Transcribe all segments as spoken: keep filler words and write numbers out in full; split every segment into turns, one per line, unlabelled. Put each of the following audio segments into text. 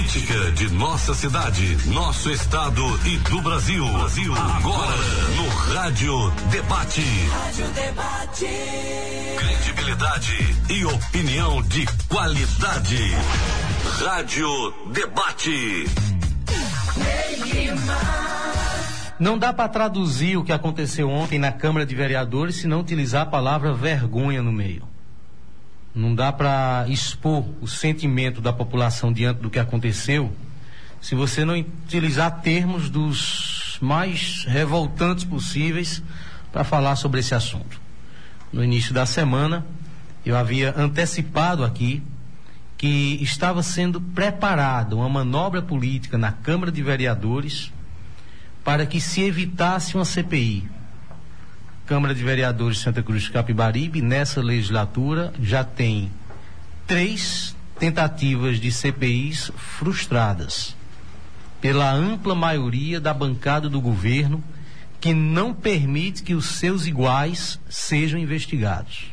política de nossa cidade, nosso estado e do Brasil. Brasil. Agora no Rádio Debate.
Rádio Debate.
Credibilidade e opinião de qualidade. Rádio Debate.
Não dá para traduzir o que aconteceu ontem na Câmara de Vereadores se não utilizar a palavra vergonha no meio. Não dá para expor o sentimento da população diante do que aconteceu se você não utilizar termos dos mais revoltantes possíveis para falar sobre esse assunto. No início da semana, eu havia antecipado aqui que estava sendo preparada uma manobra política na Câmara de Vereadores para que se evitasse uma C P I. Câmara de Vereadores de Santa Cruz de Capibaribe, nessa legislatura, já tem três tentativas de C P Is frustradas pela ampla maioria da bancada do governo, que não permite que os seus iguais sejam investigados.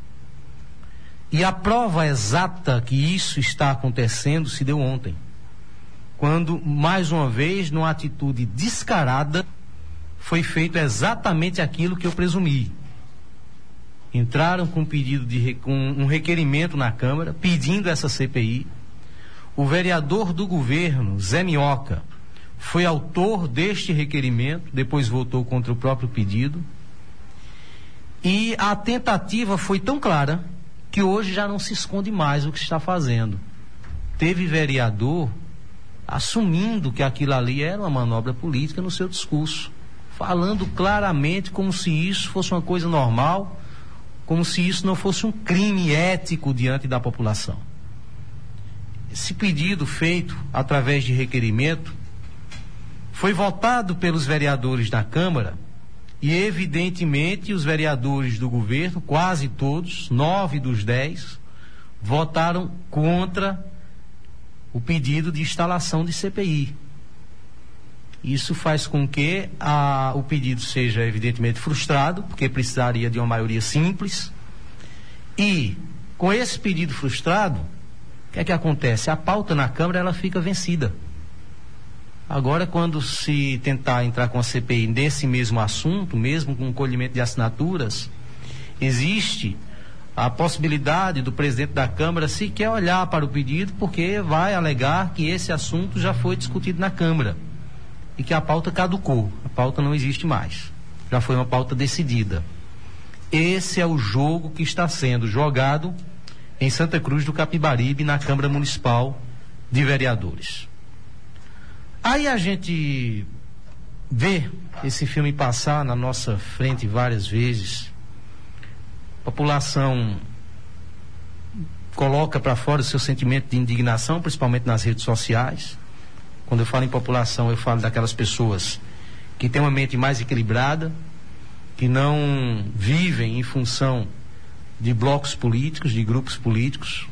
E a prova exata que isso está acontecendo se deu ontem, quando, mais uma vez, numa atitude descarada, foi feito exatamente aquilo que eu presumi. Entraram com um pedido de com um requerimento na Câmara, pedindo essa C P I. O vereador do governo, Zé Minhoca, foi autor deste requerimento, depois votou contra o próprio pedido. E a tentativa foi tão clara que hoje já não se esconde mais o que está fazendo. Teve vereador assumindo que aquilo ali era uma manobra política no seu discurso, falando claramente como se isso fosse uma coisa normal, como se isso não fosse um crime ético diante da população. Esse pedido feito através de requerimento foi votado pelos vereadores da Câmara e, evidentemente, os vereadores do governo, quase todos, nove dos dez, votaram contra o pedido de instalação de C P I. Isso faz com que a, o pedido seja evidentemente frustrado, porque precisaria de uma maioria simples. E, com esse pedido frustrado, o que é que acontece? A pauta na Câmara ela fica vencida. Agora, quando se tentar entrar com a C P I nesse mesmo assunto, mesmo com o colhimento de assinaturas, existe a possibilidade do presidente da Câmara sequer olhar para o pedido, porque vai alegar que esse assunto já foi discutido na Câmara e que a pauta caducou, a pauta não existe mais, já foi uma pauta decidida. Esse é o jogo que está sendo jogado em Santa Cruz do Capibaribe, na Câmara Municipal de Vereadores. Aí a gente vê esse filme passar na nossa frente várias vezes. A população coloca para fora o seu sentimento de indignação, principalmente nas redes sociais. Quando eu falo em população, eu falo daquelas pessoas que têm uma mente mais equilibrada, que não vivem em função de blocos políticos, de grupos políticos.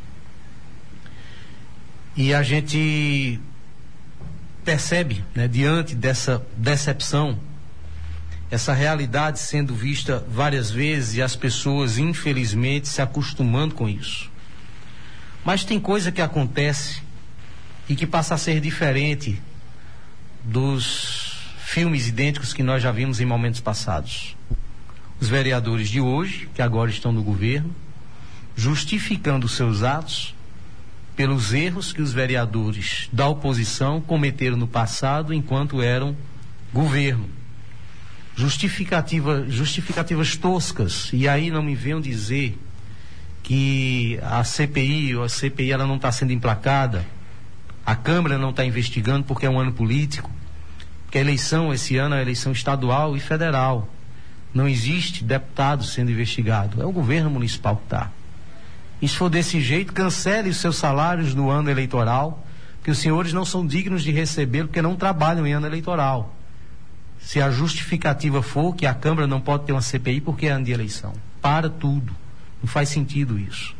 E a gente percebe, né, diante dessa decepção, essa realidade sendo vista várias vezes e as pessoas, infelizmente, se acostumando com isso. Mas tem coisa que acontece e que passa a ser diferente dos filmes idênticos que nós já vimos em momentos passados. Os vereadores de hoje, que agora estão no governo, justificando seus atos pelos erros que os vereadores da oposição cometeram no passado enquanto eram governo. Justificativa, justificativas toscas, e aí não me venham dizer que a C P I ou a C P I ela não está sendo emplacada, a Câmara não está investigando porque é um ano político, porque a eleição esse ano é a eleição estadual e federal, não existe deputado sendo investigado, é o governo municipal que está. E se for desse jeito, cancele os seus salários no ano eleitoral, porque os senhores não são dignos de recebê-lo porque não trabalham em ano eleitoral. Se a justificativa for que a Câmara não pode ter uma C P I porque é ano de eleição. Para tudo. Não faz sentido isso.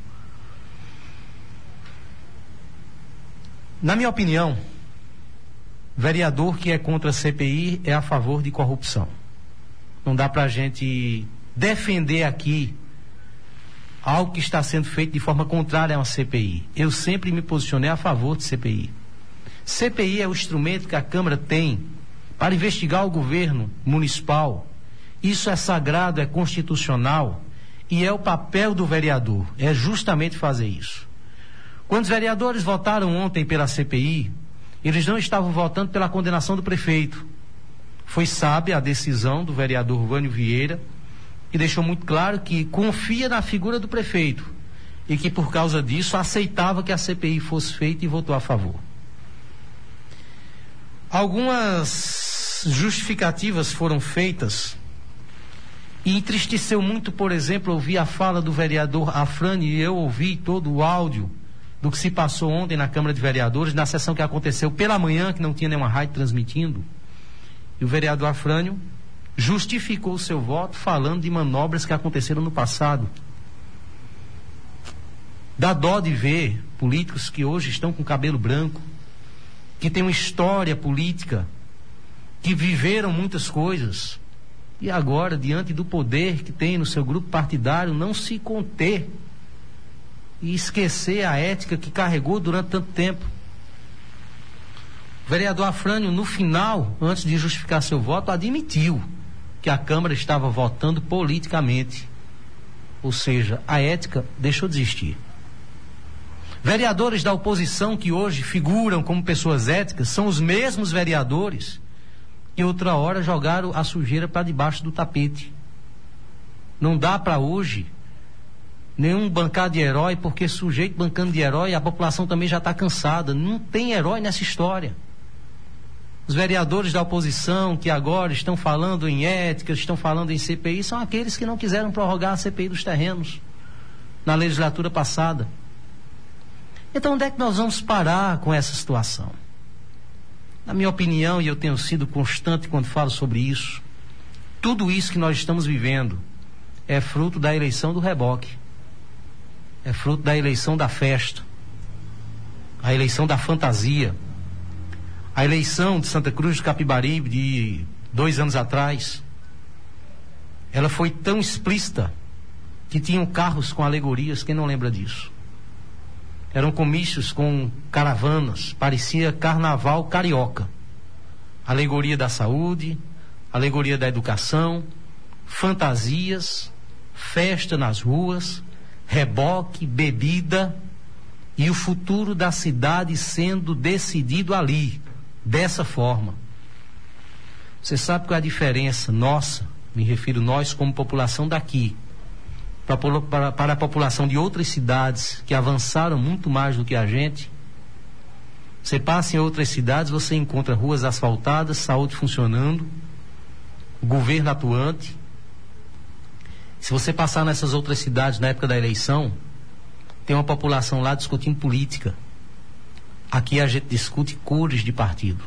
Na minha opinião, vereador que é contra a C P I é a favor de corrupção. Não dá para a gente defender aqui algo que está sendo feito de forma contrária a uma C P I. Eu sempre me posicionei a favor de C P I. C P I é o instrumento que a Câmara tem para investigar o governo municipal. Isso é sagrado, é constitucional e é o papel do vereador, é justamente fazer isso. Quando os vereadores votaram ontem pela C P I, eles não estavam votando pela condenação do prefeito. Foi sábia a decisão do vereador Vânio Vieira, que deixou muito claro que confia na figura do prefeito e que por causa disso aceitava que a C P I fosse feita e votou a favor. Algumas justificativas foram feitas e entristeceu muito, por exemplo, ouvir a fala do vereador Afrânio, e eu ouvi todo o áudio do que se passou ontem na Câmara de Vereadores, na sessão que aconteceu pela manhã, que não tinha nenhuma rádio transmitindo, e o vereador Afrânio justificou o seu voto falando de manobras que aconteceram no passado. Dá dó de ver políticos que hoje estão com cabelo branco, que têm uma história política, que viveram muitas coisas, e agora, diante do poder que tem no seu grupo partidário, não se conter e esquecer a ética que carregou durante tanto tempo. O vereador Afrânio, no final, antes de justificar seu voto, admitiu que a Câmara estava votando politicamente. Ou seja, a ética deixou de existir. Vereadores da oposição que hoje figuram como pessoas éticas são os mesmos vereadores que outra hora jogaram a sujeira para debaixo do tapete. Não dá para hoje nenhum bancar de herói, porque sujeito bancando de herói, a população também já está cansada. Não tem herói nessa história. Os vereadores da oposição que agora estão falando em ética, estão falando em C P I, são aqueles que não quiseram prorrogar a C P I dos terrenos na legislatura passada. Então, onde é que nós vamos parar com essa situação? Na minha opinião, e eu tenho sido constante quando falo sobre isso, tudo isso que nós estamos vivendo é fruto da eleição do reboque, é fruto da eleição da festa, a eleição da fantasia. A eleição de Santa Cruz do Capibaribe de dois anos atrás, ela foi tão explícita que tinham carros com alegorias, quem não lembra disso? Eram comícios com caravanas, parecia carnaval carioca. Alegoria da saúde, alegoria da educação, fantasias, festa nas ruas, reboque, bebida e o futuro da cidade sendo decidido ali, dessa forma. Você sabe qual é a diferença nossa, me refiro nós como população daqui, Para, para, para a população de outras cidades que avançaram muito mais do que a gente? Você passa em outras cidades, você encontra ruas asfaltadas, saúde funcionando, governo atuante. Se você passar nessas outras cidades na época da eleição, tem uma população lá discutindo política. Aqui a gente discute cores de partido.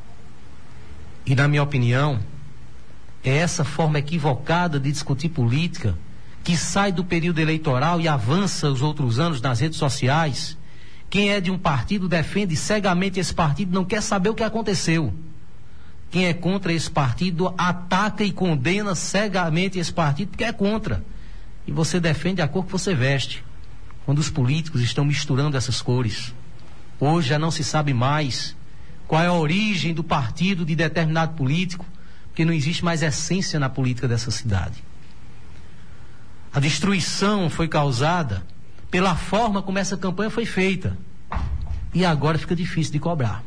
E na minha opinião, é essa forma equivocada de discutir política que sai do período eleitoral e avança os outros anos nas redes sociais. Quem é de um partido defende cegamente esse partido, não quer saber o que aconteceu. Quem é contra esse partido ataca e condena cegamente esse partido porque é contra. E você defende a cor que você veste. Quando os políticos estão misturando essas cores. Hoje já não se sabe mais qual é a origem do partido de determinado político, porque não existe mais essência na política dessa cidade. A destruição foi causada pela forma como essa campanha foi feita. E agora fica difícil de cobrar.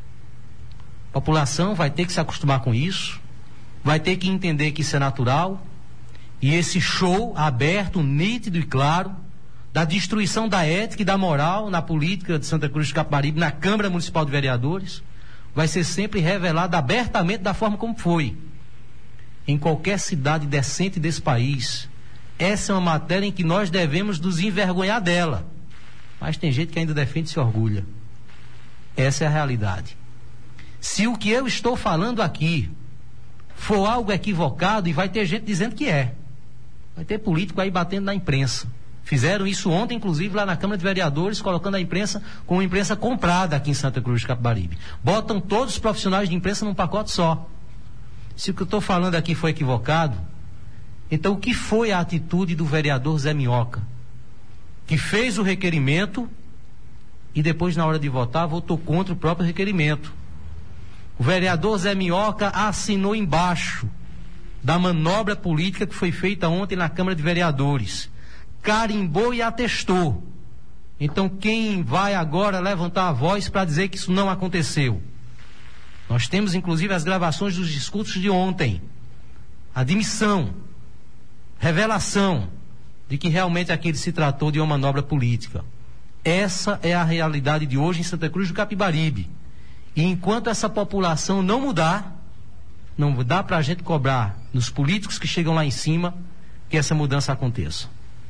A população vai ter que se acostumar com isso, vai ter que entender que isso é natural, e esse show aberto, nítido e claro, da destruição da ética e da moral na política de Santa Cruz do Capibaribe, na Câmara Municipal de Vereadores, vai ser sempre revelado abertamente da forma como foi. Em qualquer cidade decente desse país, essa é uma matéria em que nós devemos nos envergonhar dela. Mas tem gente que ainda defende e se orgulha. Essa é a realidade. Se o que eu estou falando aqui for algo equivocado, e vai ter gente dizendo que é. Vai ter político aí batendo na imprensa. Fizeram isso ontem, inclusive, lá na Câmara de Vereadores, colocando a imprensa com a imprensa comprada aqui em Santa Cruz do Capibaribe. Botam todos os profissionais de imprensa num pacote só. Se o que eu estou falando aqui foi equivocado, então o que foi a atitude do vereador Zé Minhoca, que fez o requerimento e depois, na hora de votar, votou contra o próprio requerimento. O vereador Zé Minhoca assinou embaixo da manobra política que foi feita ontem na Câmara de Vereadores. Carimbou e atestou. Então, quem vai agora levantar a voz para dizer que isso não aconteceu? Nós temos, inclusive, as gravações dos discursos de ontem. Admissão, revelação de que realmente aquilo se tratou de uma manobra política. Essa é a realidade de hoje em Santa Cruz do Capibaribe. E enquanto essa população não mudar, não dá para a gente cobrar nos políticos que chegam lá em cima que essa mudança aconteça.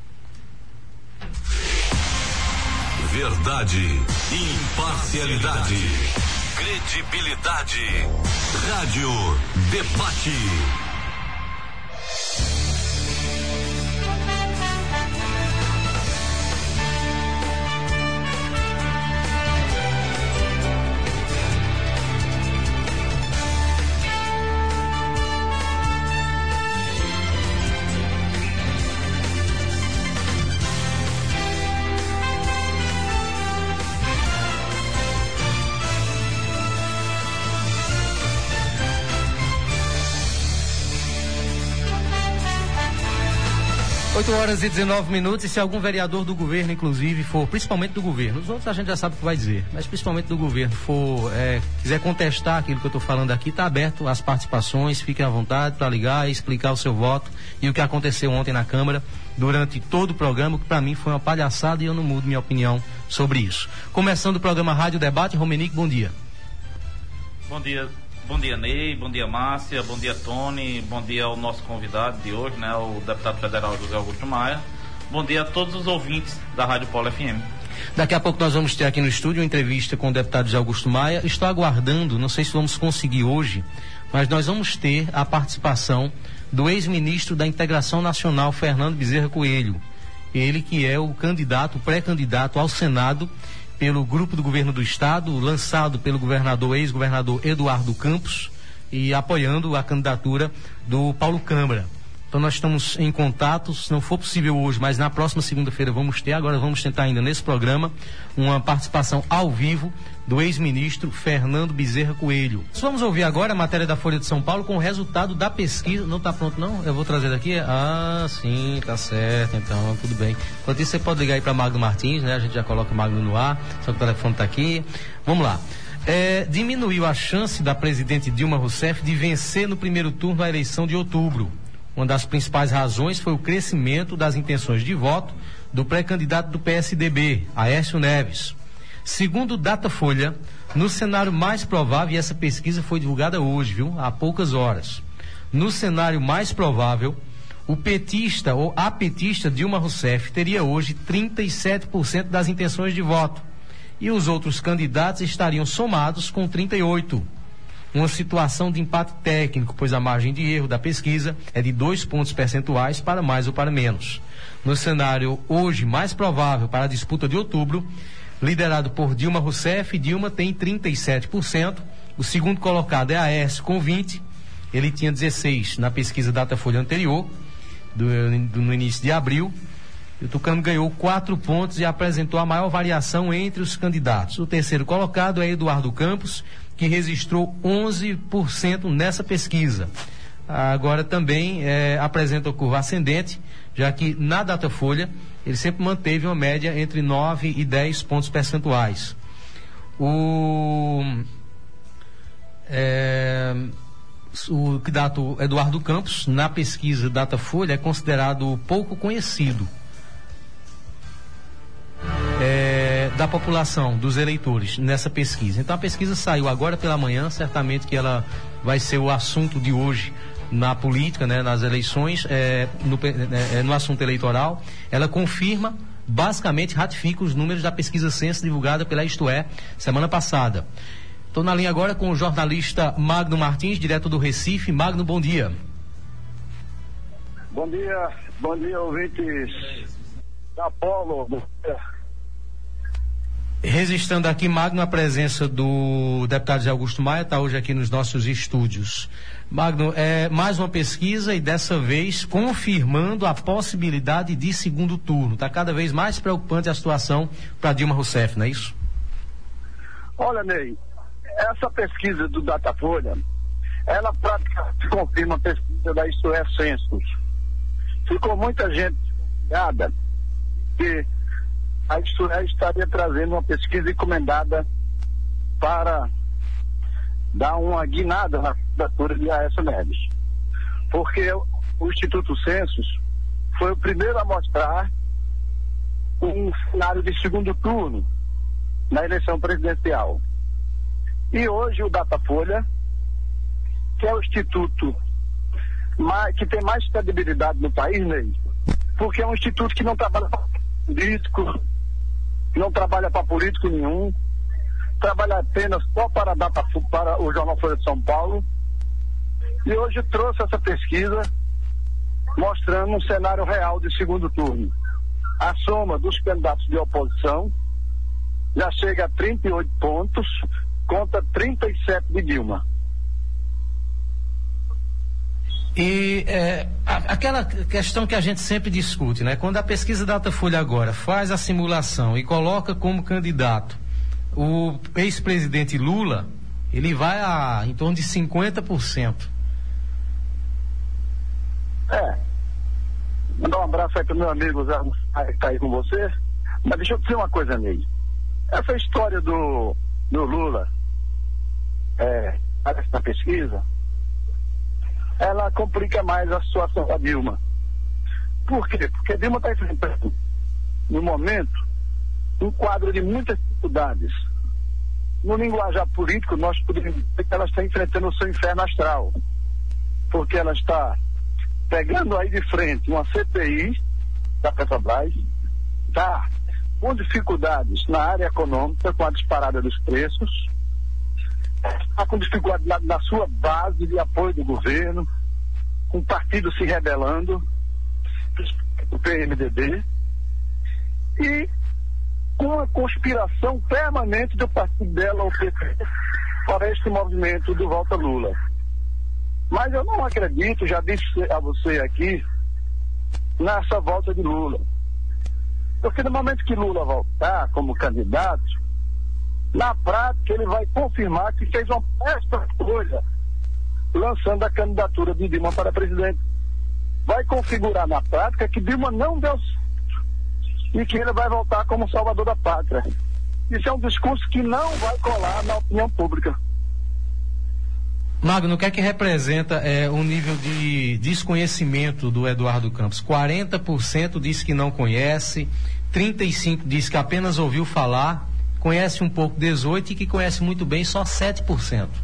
Verdade, imparcialidade, credibilidade. Rádio Debate.
oito horas e dezenove minutos, e se algum vereador do governo, inclusive, for, principalmente do governo, os outros a gente já sabe o que vai dizer, mas principalmente do governo, for, é, quiser contestar aquilo que eu estou falando aqui, está aberto às participações, fiquem à vontade para ligar e explicar o seu voto e o que aconteceu ontem na Câmara, durante todo o programa, que para mim foi uma palhaçada e eu não mudo minha opinião sobre isso. Começando o programa Rádio Debate, Romenique, bom dia.
Bom dia. Bom dia, Ney, bom dia, Márcia, bom dia, Tony, bom dia ao nosso convidado de hoje, né, o deputado federal José Augusto Maia. Bom dia a todos os ouvintes da Rádio Polo F M.
Daqui a pouco nós vamos ter aqui no estúdio uma entrevista com o deputado José Augusto Maia. Estou aguardando, não sei se vamos conseguir hoje, mas nós vamos ter a participação do ex-ministro da Integração Nacional, Fernando Bezerra Coelho. Ele que é o candidato, o pré-candidato ao Senado pelo grupo do governo do estado, lançado pelo governador, ex-governador Eduardo Campos, e apoiando a candidatura do Paulo Câmara. Então nós estamos em contato, se não for possível hoje, mas na próxima segunda-feira vamos ter, agora vamos tentar ainda nesse programa, uma participação ao vivo do ex-ministro Fernando Bezerra Coelho. Vamos ouvir agora a matéria da Folha de São Paulo com o resultado da pesquisa. Não está pronto não? Eu vou trazer daqui? Ah, sim, tá certo, então, tudo bem. Enquanto isso, você pode ligar aí para Magno Martins, né? A gente já coloca o Magno no ar, só que o telefone está aqui. Vamos lá. É, diminuiu a chance da presidente Dilma Rousseff de vencer no primeiro turno a eleição de outubro. Uma das principais razões foi o crescimento das intenções de voto do pré-candidato do P S D B, Aécio Neves. Segundo o Datafolha, no cenário mais provável, e essa pesquisa foi divulgada hoje, viu, há poucas horas, no cenário mais provável, o petista ou a petista Dilma Rousseff teria hoje trinta e sete por cento das intenções de voto, e os outros candidatos estariam somados com trinta e oito por cento. Uma situação de empate técnico, pois a margem de erro da pesquisa é de dois pontos percentuais para mais ou para menos. No cenário hoje mais provável para a disputa de outubro, liderado por Dilma Rousseff, Dilma tem trinta e sete por cento, o segundo colocado é Aécio com vinte por cento, ele tinha dezesseis por cento na pesquisa Datafolha anterior, do, do, no início de abril. O Tucano ganhou quatro pontos e apresentou a maior variação entre os candidatos. O terceiro colocado é Eduardo Campos, que registrou onze por cento nessa pesquisa. Agora também é, apresenta a curva ascendente, já que na Datafolha ele sempre manteve uma média entre nove e dez pontos percentuais. O, é, o candidato Eduardo Campos, na pesquisa Datafolha, é considerado pouco conhecido É, da população, dos eleitores, nessa pesquisa. Então a pesquisa saiu agora pela manhã, certamente que ela vai ser o assunto de hoje na política, né, nas eleições, é, no, é, no assunto eleitoral. Ela confirma, basicamente ratifica os números da pesquisa Censo divulgada pela Isto É, semana passada. Estou na linha agora com o jornalista Magno Martins, direto do Recife. Magno, bom dia.
Bom dia, bom dia, ouvintes da Polo. Bom dia.
Registrando aqui, Magno, a presença do deputado José Augusto Maia, está hoje aqui nos nossos estúdios. Magno, é mais uma pesquisa e dessa vez confirmando a possibilidade de segundo turno. Está cada vez mais preocupante a situação para Dilma Rousseff, não é isso?
Olha, Ney, essa pesquisa do Datafolha, ela praticamente confirma a pesquisa da Isto É Census. Ficou muita gente desconfiada que a Isto É estaria trazendo uma pesquisa encomendada para dar uma guinada na candidatura de Aécio Neves. Porque o Instituto Census foi o primeiro a mostrar um cenário de segundo turno na eleição presidencial. E hoje o Datafolha, que é o instituto mais, que tem mais credibilidade no país, mesmo, porque é um instituto que não trabalha para político, não trabalha para político nenhum, trabalha apenas só para, data, para o Jornal Folha de São Paulo, e hoje trouxe essa pesquisa mostrando um cenário real de segundo turno. A soma dos candidatos de oposição já chega a trinta e oito pontos contra trinta e sete de Dilma.
E é, a, aquela questão que a gente sempre discute, né? Quando a pesquisa Datafolha agora faz a simulação e coloca como candidato o ex-presidente Lula, ele vai a em torno de cinquenta por cento.
É. Mandar um abraço aí pro meu amigo Zé, que está aí com você. Mas deixa eu dizer uma coisa, Ney. Essa história do, do Lula, é, na pesquisa, ela complica mais a situação da Dilma. Por quê? Porque a Dilma está enfrentando, no momento, um quadro de muitas dificuldades. No linguajar político, nós podemos dizer que ela está enfrentando o seu inferno astral. Porque ela está pegando aí de frente uma C P I da Petrobras, está com dificuldades na área econômica, com a disparada dos preços, está com dificuldade na, na sua base de apoio do governo, com o partido se rebelando, o P M D B, e com a conspiração permanente do partido dela, o P T, para este movimento do Volta Lula. Mas eu não acredito, já disse a você aqui, nessa volta de Lula. Porque no momento que Lula voltar como candidato, na prática ele vai confirmar que fez uma péssima escolha lançando a candidatura de Dilma para presidente. Vai configurar na prática que Dilma não deu certo e que ele vai voltar como salvador da pátria. Isso é um discurso que não vai colar na opinião pública.
Magno, o que é que representa é, o nível de desconhecimento do Eduardo Campos? quarenta por cento diz que não conhece, trinta e cinco por cento diz que apenas ouviu falar, conhece um pouco dezoito por cento e que conhece muito bem só sete por cento.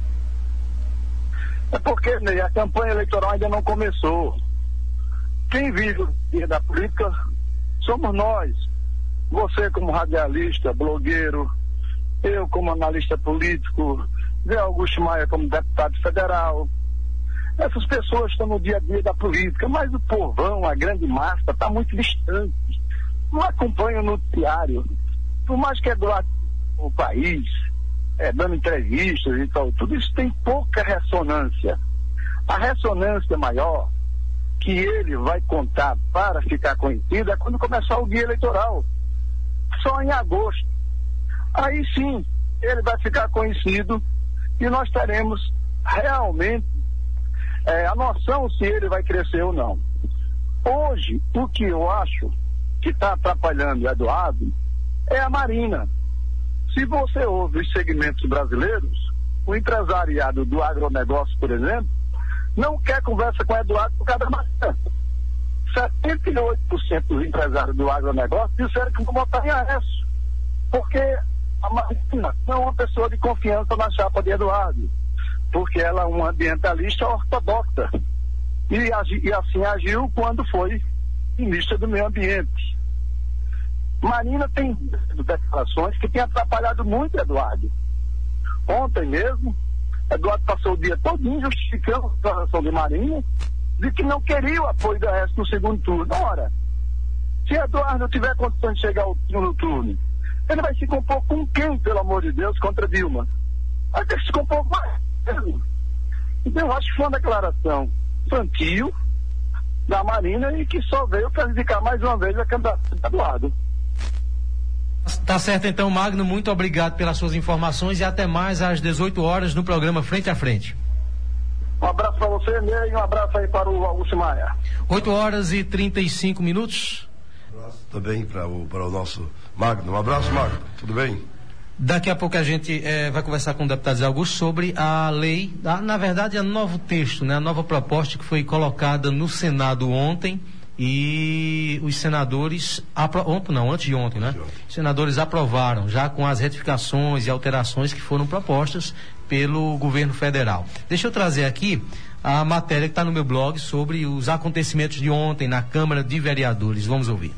É porque, Ney, a campanha eleitoral ainda não começou. Quem vive o dia da política somos nós. Você como radialista, blogueiro, eu como analista político, Zé Augusto Maia como deputado federal. Essas pessoas estão no dia a dia da política, mas o povão, a grande massa, está muito distante. Não acompanha o noticiário. Por mais que é do lado do país, é, dando entrevistas e tal, tudo isso tem pouca ressonância. A ressonância maior que ele vai contar para ficar conhecido é quando começar o dia eleitoral. Só em agosto. Aí sim, ele vai ficar conhecido e nós teremos realmente é, a noção se ele vai crescer ou não. Hoje, o que eu acho que está atrapalhando o Eduardo é a Marina. Se você ouve os segmentos brasileiros, o empresariado do agronegócio, por exemplo, não quer conversa com o Eduardo por causa da Marina. setenta e oito por cento dos empresários do agronegócio disseram que vão votar em Aécio, porque a Marina não é uma pessoa de confiança na chapa de Eduardo, porque ela é uma ambientalista ortodoxa e, agi, e assim agiu quando foi ministra do Meio Ambiente. Marina tem declarações que tem atrapalhado muito Eduardo. Ontem mesmo, Eduardo passou o dia todinho justificando a declaração de Marina de que não queria o apoio da Aécio no segundo turno. Ora, se Eduardo tiver condições de chegar ao segundo turno, ele vai se compor com quem, pelo amor de Deus, contra Dilma? Vai ter que se compor mais. Então, eu acho que foi uma declaração infantil da Marina e que só veio prejudicar mais uma vez a candidatura de Eduardo.
Tá certo então, Magno, muito obrigado pelas suas informações e até mais às dezoito horas no programa Frente a Frente.
Um abraço para você, Ney, e um abraço aí para o Augusto Maia.
oito horas e trinta e cinco minutos.
Um abraço também para o, para o nosso Magno. Um abraço, Magno. Tudo bem?
Daqui a pouco a gente eh, vai conversar com o deputado Zé Augusto sobre a lei, a, na verdade, a novo texto, né, a nova proposta que foi colocada no Senado ontem e os senadores, apro- ontem não, antes de ontem, né? Os senadores aprovaram já com as retificações e alterações que foram propostas pelo governo federal. Deixa eu trazer aqui a matéria que está no meu blog sobre os acontecimentos de ontem na Câmara de Vereadores. Vamos ouvir.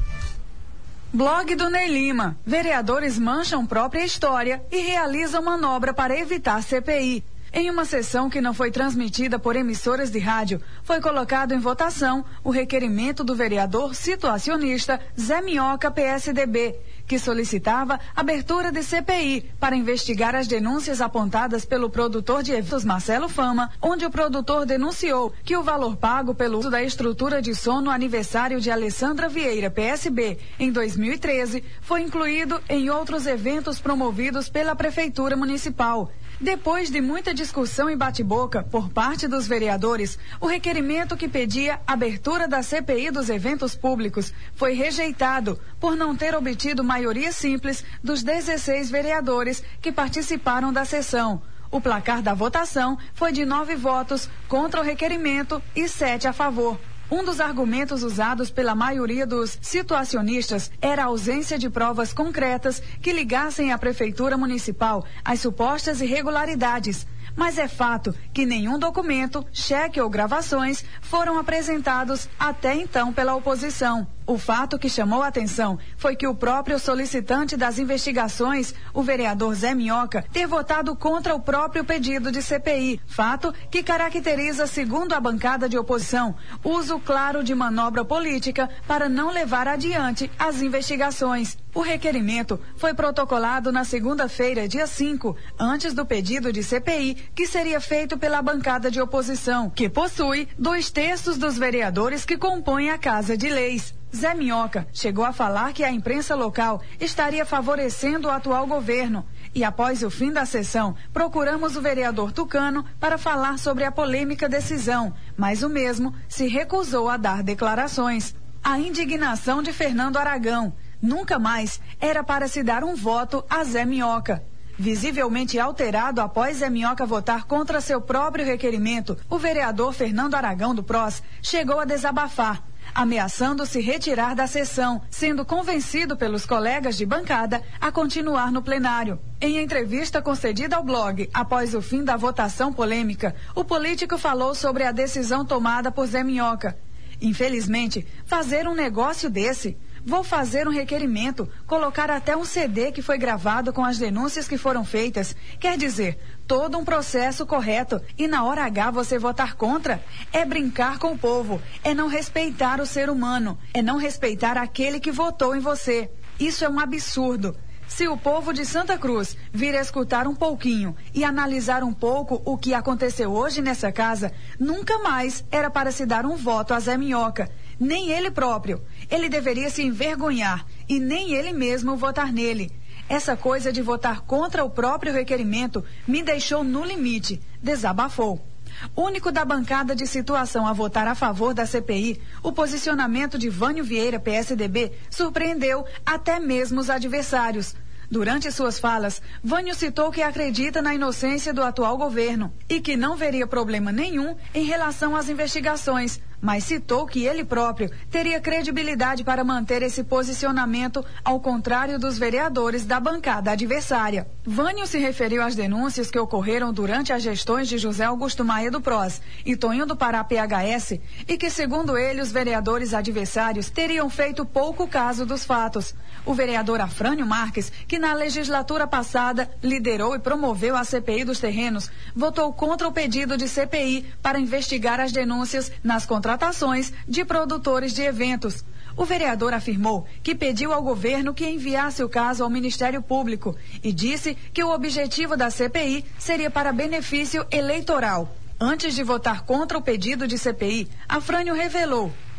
Blog do Ney Lima. Vereadores mancham própria história e realizam manobra para evitar C P I. Em uma sessão que não foi transmitida por emissoras de rádio, foi colocado em votação o requerimento do vereador situacionista Zé Minhoca, P S D B, que solicitava abertura de C P I para investigar as denúncias apontadas pelo produtor de eventos Marcelo Fama, onde o produtor denunciou que o valor pago pelo uso da estrutura de som no aniversário de Alessandra Vieira, P S B, em dois mil e treze, foi incluído em outros eventos promovidos pela Prefeitura Municipal. Depois de muita discussão e bate-boca por parte dos vereadores, o requerimento que pedia abertura da C P I dos eventos públicos foi rejeitado por não ter obtido maioria simples dos dezesseis vereadores que participaram da sessão. O placar da votação foi de nove votos contra o requerimento e sete a favor. Um dos argumentos usados pela maioria dos situacionistas era a ausência de provas concretas que ligassem a Prefeitura Municipal às supostas irregularidades. Mas é fato que nenhum documento, cheque ou gravações foram apresentados até então pela oposição. O fato que chamou a atenção foi que o próprio solicitante das investigações, o vereador Zé Minhoca, ter votado contra o próprio pedido de C P I, fato que caracteriza, segundo a bancada de oposição, uso claro de manobra política para não levar adiante as investigações. O requerimento foi protocolado na segunda-feira, dia cinco, antes do pedido de C P I, que seria feito pela bancada de oposição, que possui dois terços dos vereadores que compõem a Casa de Leis. Zé Minhoca chegou a falar que a imprensa local estaria favorecendo o atual governo. E após o fim da sessão, procuramos o vereador Tucano para falar sobre a polêmica decisão, mas o mesmo se recusou a dar declarações. A indignação de Fernando Aragão. Nunca mais era para se dar um voto a Zé Minhoca. Visivelmente alterado após Zé Minhoca votar contra seu próprio requerimento, o vereador Fernando Aragão do P R O S chegou a desabafar, ameaçando se retirar da sessão, sendo convencido pelos colegas de bancada a continuar no plenário. Em entrevista concedida ao blog após o fim da votação polêmica, o político falou sobre a decisão tomada por Zé Minhoca. Infelizmente, fazer um negócio desse... Vou fazer um requerimento, colocar até um C D que foi gravado com as denúncias que foram feitas. Quer dizer, todo um processo correto. E na hora H você votar contra? É brincar com o povo. É não respeitar o ser humano. É não respeitar aquele que votou em você. Isso é um absurdo. Se o povo de Santa Cruz vir a escutar um pouquinho e analisar um pouco o que aconteceu hoje nessa casa, nunca mais era para se dar um voto a Zé Minhoca. Nem ele próprio. Ele deveria se envergonhar e nem ele mesmo votar nele. Essa coisa de votar contra o próprio requerimento me deixou no limite, desabafou. Único da bancada de situação a votar a favor da C P I, o posicionamento de Vânio Vieira, P S D B, surpreendeu até mesmo os adversários. Durante suas falas, Vânio citou que acredita na inocência do atual governo e que não veria problema nenhum em relação às investigações, mas citou que ele próprio teria credibilidade para manter esse posicionamento, ao contrário dos vereadores da bancada adversária. Vânio se referiu às denúncias que ocorreram durante as gestões de José Augusto Maia do P R O S e Toninho do Pará P H S e que, segundo ele, os vereadores adversários teriam feito pouco caso dos fatos. O vereador Afrânio Marques, que na legislatura passada liderou e promoveu a C P I dos terrenos, votou contra o pedido de C P I para investigar as denúncias nas contratações de produtores de eventos. O vereador afirmou que pediu ao governo que enviasse o caso ao Ministério Público e disse que o objetivo da C P I seria para benefício eleitoral. Antes de votar contra o pedido de C P I, Afrânio revelou: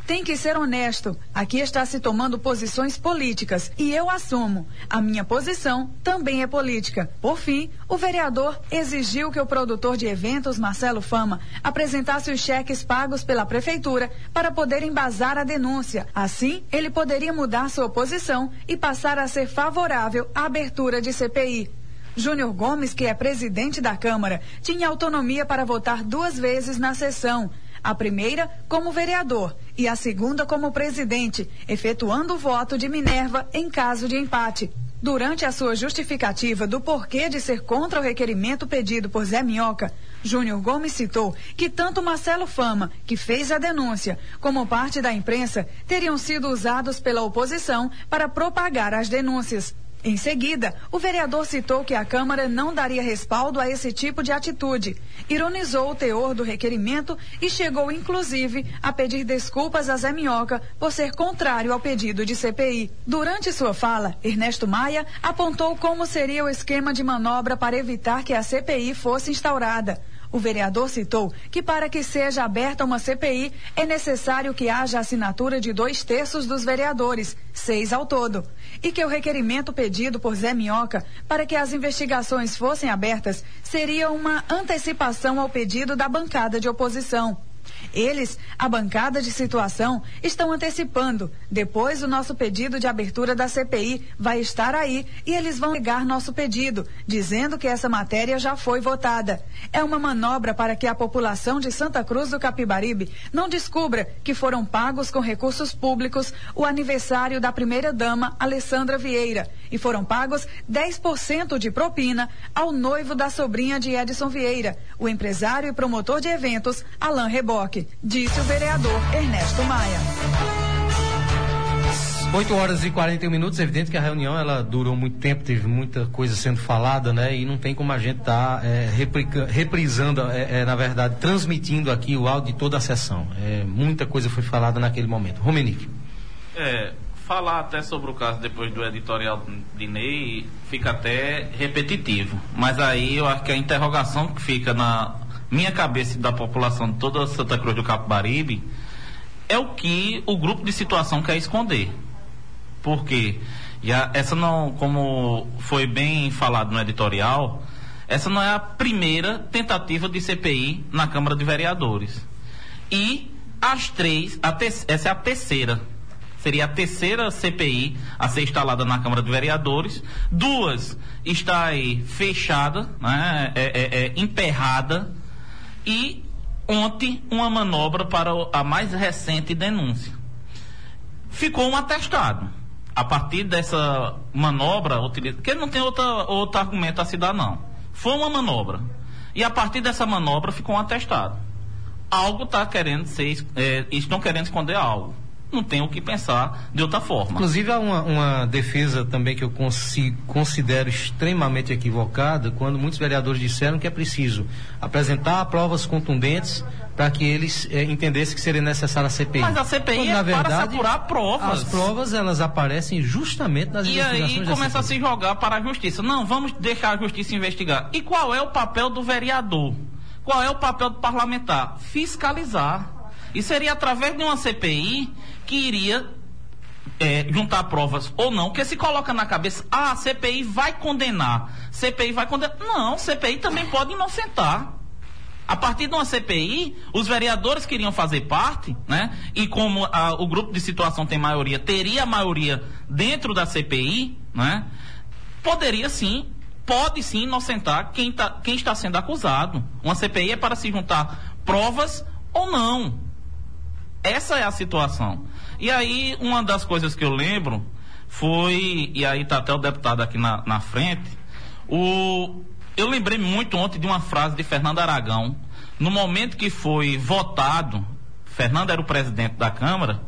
tem que ser honesto. Aqui está se tomando posições políticas e eu assumo. A minha posição também é política. Por fim, o vereador exigiu que o produtor de eventos, Marcelo Fama, apresentasse os cheques pagos pela prefeitura para poder embasar a denúncia. Assim, ele poderia mudar sua posição e passar a ser favorável à abertura de C P I. Júnior Gomes, que é presidente da Câmara, tinha autonomia para votar duas vezes na sessão. A primeira como vereador e a segunda como presidente, efetuando o voto de Minerva em caso de empate. Durante a sua justificativa do porquê de ser contra o requerimento pedido por Zé Minhoca, Júnior Gomes citou que tanto Marcelo Fama, que fez a denúncia, como parte da imprensa, teriam sido usados pela oposição para propagar as denúncias. Em seguida, o vereador citou que a Câmara não daria respaldo a esse tipo de atitude, ironizou o teor do requerimento e chegou, inclusive, a pedir desculpas a Zé Minhoca por ser contrário ao pedido de C P I. Durante sua fala, Ernesto Maia apontou como seria o esquema de manobra para evitar que a C P I fosse instaurada. O vereador citou que para que seja aberta uma C P I é necessário que haja assinatura de dois terços dos vereadores, seis ao todo, e que o requerimento pedido por Zé Minhoca para que as investigações fossem abertas seria uma antecipação ao pedido da bancada de oposição. Eles, a bancada de situação, estão antecipando. Depois o nosso pedido de abertura da C P I vai estar aí e eles vão negar nosso pedido, dizendo que essa matéria já foi votada. É uma manobra para que a população de Santa Cruz do Capibaribe não descubra que foram pagos com recursos públicos o aniversário da primeira-dama Alessandra Vieira e foram pagos dez por cento de propina ao noivo da sobrinha de Edson Vieira, o empresário e promotor de eventos Alain Reboque, disse o vereador Ernesto Maia.
oito horas e quarenta e um minutos, é evidente que a reunião ela durou muito tempo, teve muita coisa sendo falada, né? E não tem como a gente estar tá, é, reprisando, é, é, na verdade, transmitindo aqui o áudio de toda a sessão. É, muita coisa foi falada naquele momento. Romenick.
É, falar até sobre o caso depois do editorial de Ney fica até repetitivo, mas aí eu acho que a interrogação que fica na minha cabeça e da população de toda Santa Cruz do Capibaribe é o que o grupo de situação quer esconder. Porque já, essa não, como foi bem falado no editorial, essa não é a primeira tentativa de C P I na Câmara de Vereadores. E as três, a te, essa é a terceira. Seria a terceira C P I a ser instalada na Câmara de Vereadores. Duas está aí fechada, né, é, é, é, emperrada. E ontem uma manobra para a mais recente denúncia. Ficou um atestado. A partir dessa manobra, porque não tem outra, outro argumento a se dar, não. Foi uma manobra. E a partir dessa manobra ficou um atestado. Algo está querendo ser, é, estão querendo esconder algo. Não tem o que pensar de outra forma.
Inclusive há uma, uma defesa também que eu consigo, considero extremamente equivocada, quando muitos vereadores disseram que é preciso apresentar provas contundentes para que eles eh, entendessem que seria necessária a C P I.
Mas a C P I quando,
é
na verdade, para se
apurar
provas.
As provas elas aparecem justamente nas
e
investigações.
E aí começa a se jogar para a justiça. Não, vamos deixar a justiça investigar. E qual é o papel do vereador? Qual é o papel do parlamentar? Fiscalizar. E seria através de uma C P I que iria é, juntar provas ou não, que se coloca na cabeça, ah, a C P I vai condenar, C P I vai condenar. Não, C P I também pode inocentar. A partir de uma C P I, os vereadores que iriam fazer parte, né? E como a, o grupo de situação tem maioria, teria a maioria dentro da C P I, né? Poderia sim, pode sim inocentar quem, tá, quem está sendo acusado. Uma C P I é para se juntar provas ou não. Essa é a situação. E aí, uma das coisas que eu lembro foi, e aí está até o deputado aqui na, na frente, o, eu lembrei muito ontem de uma frase de Fernando Aragão, no momento que foi votado, Fernando era o presidente da Câmara,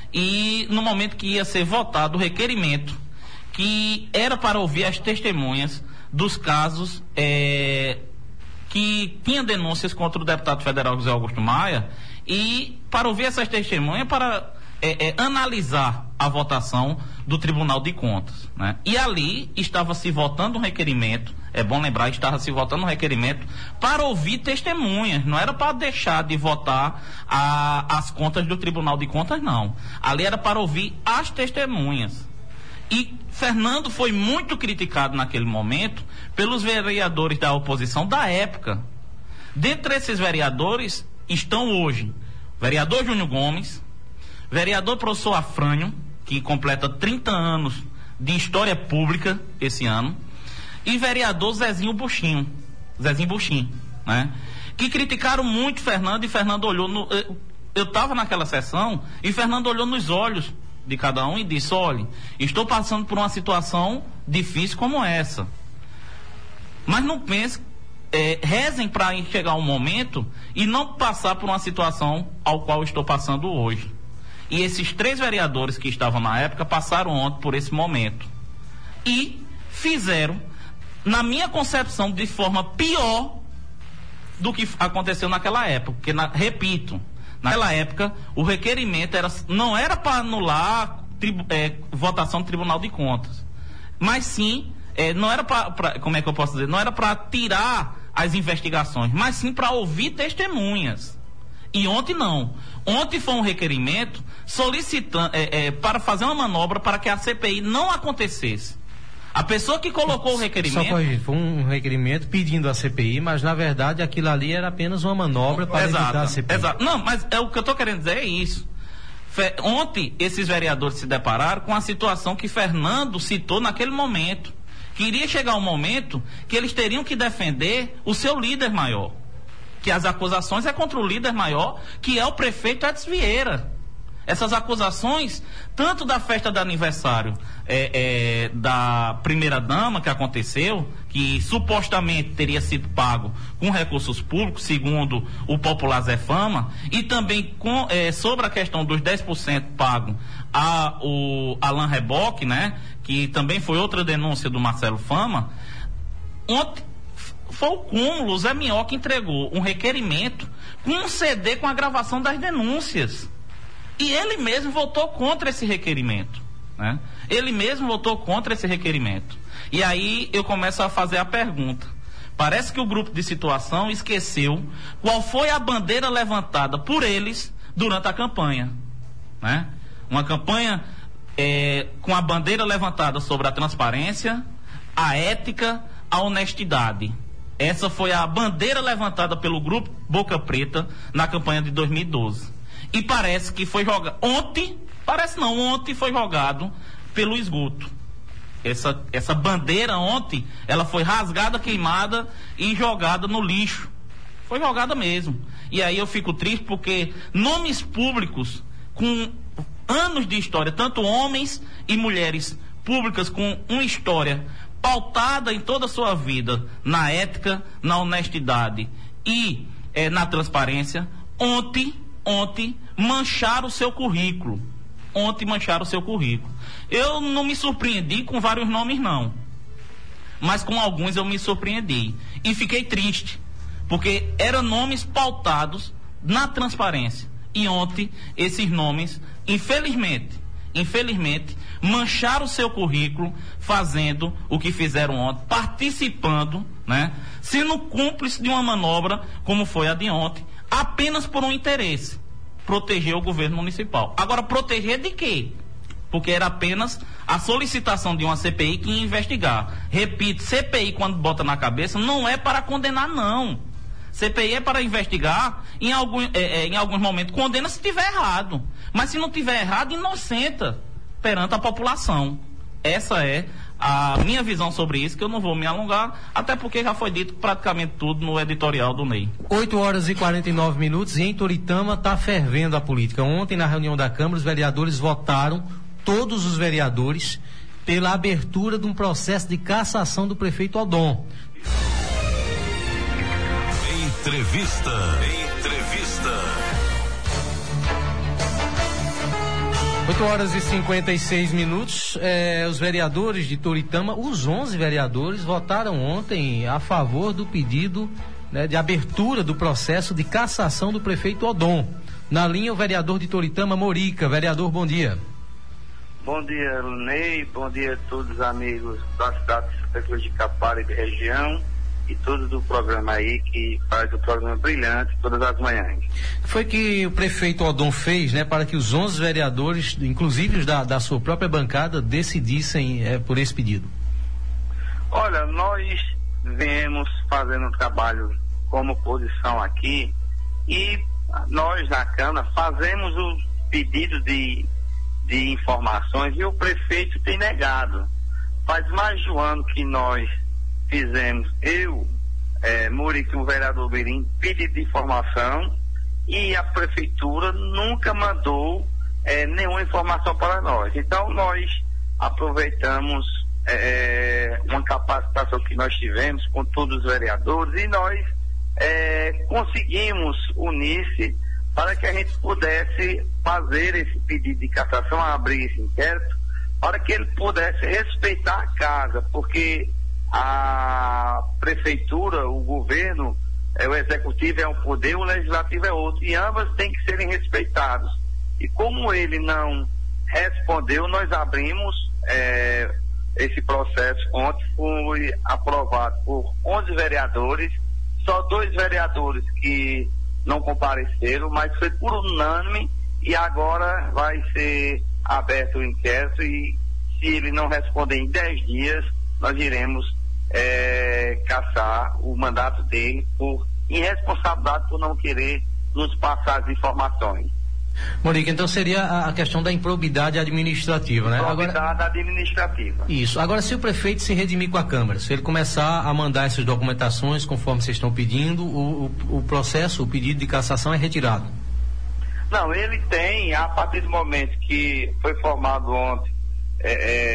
e no momento que ia ser votado o requerimento, que era para ouvir as testemunhas dos casos é, que tinha denúncias contra o deputado federal José Augusto Maia, e para ouvir essas testemunhas, para é, é, analisar a votação do Tribunal de Contas, né? E ali estava se votando um requerimento, é bom lembrar, estava se votando um requerimento para ouvir testemunhas, não era para deixar de votar a, as contas do Tribunal de Contas, não. Ali era para ouvir as testemunhas. E Fernando foi muito criticado naquele momento pelos vereadores da oposição da época. Dentre esses vereadores estão hoje vereador Júnior Gomes, vereador professor Afrânio, que completa trinta anos de história pública esse ano, e vereador Zezinho Buchinho, Zezinho Buchinho, né? Que criticaram muito Fernando, e Fernando olhou no, eu estava naquela sessão e Fernando olhou nos olhos de cada um e disse: olha, estou passando por uma situação difícil como essa, mas não pense, é, rezem para chegar um momento e não passar por uma situação ao qual estou passando hoje. E esses três vereadores que estavam na época passaram ontem por esse momento e fizeram, na minha concepção, de forma pior do que aconteceu naquela época, porque, na, repito, naquela época o requerimento era, não era para anular tribu, é, votação do Tribunal de Contas, mas sim, é, não era para, como é que eu posso dizer, não era para tirar as investigações, mas sim para ouvir testemunhas. E ontem não. Ontem foi um requerimento solicitando, é, é, para fazer uma manobra para que a C P I não acontecesse. A pessoa que colocou o requerimento... Só
corrigir, foi um requerimento pedindo a C P I, mas na verdade aquilo ali era apenas uma manobra para
exato,
evitar a C P I.
Exato. Não, mas é, o que eu estou querendo dizer é isso. Fe, ontem esses vereadores se depararam com a situação que Fernando citou naquele momento. Que iria chegar um momento que eles teriam que defender o seu líder maior. Que as acusações é contra o líder maior, que é o prefeito Edson Vieira. Essas acusações, tanto da festa de aniversário é, é, da primeira-dama que aconteceu, que supostamente teria sido pago com recursos públicos, segundo o popular Zé Fama, e também com, é, sobre a questão dos dez por cento pago a o Alain Reboque, né, que também foi outra denúncia do Marcelo Fama. Ontem foi o cúmulo, o Zé Minhoca entregou um requerimento com um C D com a gravação das denúncias. E ele mesmo votou contra esse requerimento, né? Ele mesmo votou contra esse requerimento. E aí eu começo a fazer a pergunta. Parece que o grupo de situação esqueceu qual foi a bandeira levantada por eles durante a campanha, né? Uma campanha é, com a bandeira levantada sobre a transparência, a ética, a honestidade. Essa foi a bandeira levantada pelo grupo Boca Preta na campanha de dois mil e doze. E parece que foi jogado ontem, parece não, ontem foi jogado pelo esgoto. Essa, essa bandeira ontem, ela foi rasgada, queimada e jogada no lixo. Foi jogada mesmo. E aí eu fico triste porque nomes públicos com anos de história, tanto homens e mulheres públicas com uma história pautada em toda a sua vida na ética, na honestidade e eh, na transparência, ontem, ontem mancharam o seu currículo. Ontem mancharam o seu currículo. Eu não me surpreendi com vários nomes, não. Mas com alguns eu me surpreendi. E fiquei triste, porque eram nomes pautados na transparência. E ontem, esses nomes, infelizmente, infelizmente, mancharam o seu currículo fazendo o que fizeram ontem, participando, né, sendo cúmplice de uma manobra como foi a de ontem, apenas por um interesse: proteger o governo municipal. Agora, proteger de quê? Porque era apenas a solicitação de uma C P I que ia investigar. Repito, C P I, quando bota na cabeça, não é para condenar, não. C P I é para investigar, em, algum, é, é, em alguns momentos condena se tiver errado. Mas se não tiver errado, inocenta perante a população. Essa é a minha visão sobre isso, que eu não vou me alongar, até porque já foi dito praticamente tudo no editorial do Ney.
oito horas e quarenta e nove minutos, e em Toritama está fervendo a política. Ontem, na reunião da Câmara, os vereadores votaram, todos os vereadores, pela abertura de um processo de cassação do prefeito Odon.
Entrevista. Entrevista.
oito horas e cinquenta e seis minutos. Eh, os vereadores de Toritama, os onze vereadores, votaram ontem a favor do pedido, né, de abertura do processo de cassação do prefeito Odon. Na linha, o vereador de Toritama, Morica. Vereador, bom dia.
Bom dia, Ney. Bom dia a todos os amigos da cidade
Prefeitura de Capari de região e todos do programa aí que faz o programa brilhante todas as manhãs.
Foi que o prefeito Odon fez, né, para que os onze vereadores, inclusive os da, da sua própria bancada, decidissem é, por esse pedido?
Olha, nós viemos fazendo um trabalho como oposição aqui e nós na Câmara fazemos o pedido de, de informações e o prefeito tem negado. Faz mais de um ano que nós fizemos, eu, é, Murico, o vereador Birim, pedido de informação e a prefeitura nunca mandou é, nenhuma informação para nós. Então nós aproveitamos é, uma capacitação que nós tivemos com todos os vereadores e nós é, conseguimos unir-se para que a gente pudesse fazer esse pedido de cassação, abrir esse inquérito, para que ele pudesse respeitar a casa, porque a prefeitura, o governo, é, o executivo é um poder, o legislativo é outro, e ambas têm que serem respeitados. E como ele não respondeu, nós abrimos é, esse processo. Ontem foi aprovado por onze vereadores, só dois vereadores que não compareceram, mas foi por unânime, e agora vai ser aberto o inquérito e se ele não responder em dez dias, nós iremos É, caçar o mandato dele por irresponsabilidade, por não querer nos passar as informações.
Morica, então seria a, a questão da improbidade administrativa, né?
Improbidade
Agora,
administrativa.
Isso. Agora, se o prefeito se redimir com a Câmara, se ele começar a mandar essas documentações conforme vocês estão pedindo, o, o, o processo, o pedido de cassação é retirado?
Não, ele tem, a partir do momento que foi formado ontem É,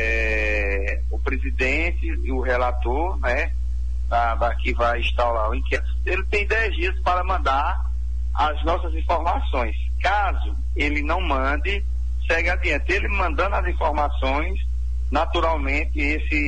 é, o presidente e o relator, né, da, da, que vai instaurar o inquérito, ele tem dez dias para mandar as nossas informações. Caso ele não mande, segue adiante. Ele mandando as informações, naturalmente esse,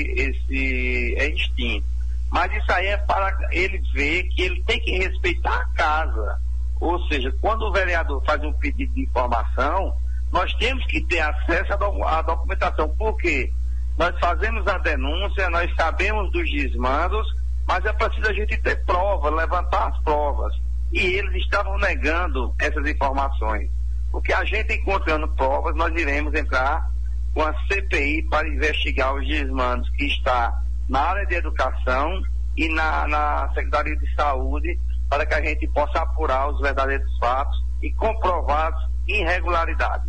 esse é extinto. Mas isso aí é para ele ver que ele tem que respeitar a casa. Ou seja, quando o vereador faz um pedido de informação, nós temos que ter acesso à documentação, porque nós fazemos a denúncia, nós sabemos dos desmandos, mas é preciso a gente ter prova, levantar as provas. E eles estavam negando essas informações. Porque a gente encontrando provas, nós iremos entrar com a C P I para investigar os desmandos que está na área de educação e na, na Secretaria de Saúde, para que a gente possa apurar os verdadeiros fatos e comprovar as irregularidades.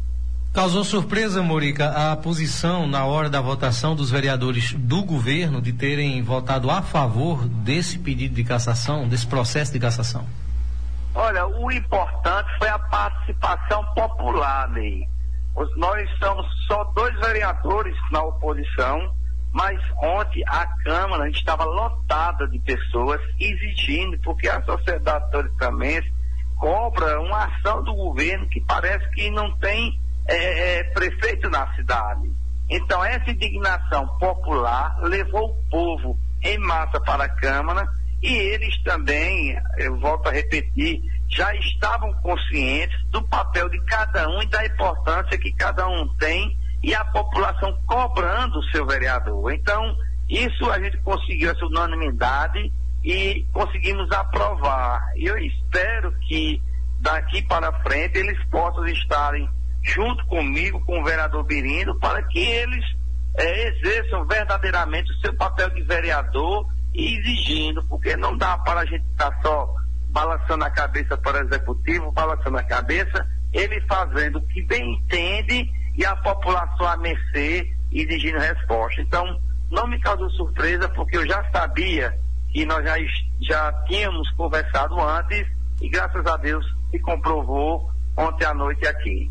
Causou surpresa, Morica, a posição na hora da votação dos vereadores do governo de terem votado a favor desse pedido de cassação, desse processo de cassação?
Olha, o importante foi a participação popular, Ney. Nós somos só dois vereadores na oposição, mas ontem a Câmara a gente estava lotada de pessoas exigindo, porque a sociedade toritamense cobra uma ação do governo que parece que não tem É, é, prefeito na cidade. Então essa indignação popular levou o povo em massa para a Câmara e eles também, eu volto a repetir, já estavam conscientes do papel de cada um e da importância que cada um tem e a população cobrando o seu vereador. Então isso a gente conseguiu essa unanimidade e conseguimos aprovar. Eu espero que daqui para frente eles possam estarem junto comigo, com o vereador Birindo, para que eles é, exerçam verdadeiramente o seu papel de vereador e exigindo, porque não dá para a gente estar só balançando a cabeça para o executivo, balançando a cabeça, ele fazendo o que bem entende e a população a mercê exigindo resposta. Então, não me causou surpresa, porque eu já sabia que nós já, já tínhamos conversado antes e graças a Deus se comprovou ontem à noite aqui.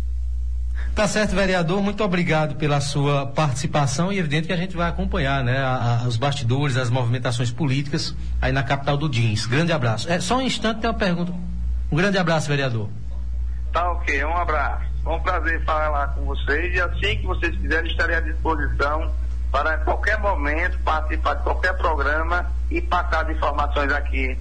Tá certo, vereador, muito obrigado pela sua participação e é evidente que a gente vai acompanhar, né, a, a, os bastidores, as movimentações políticas aí na capital do Jeans. Grande abraço. É, só um instante, tem uma pergunta. Um grande abraço, vereador.
Tá ok, um abraço. Foi um prazer falar com vocês e assim que vocês quiserem estarei à disposição para qualquer momento participar de qualquer programa e passar as informações aqui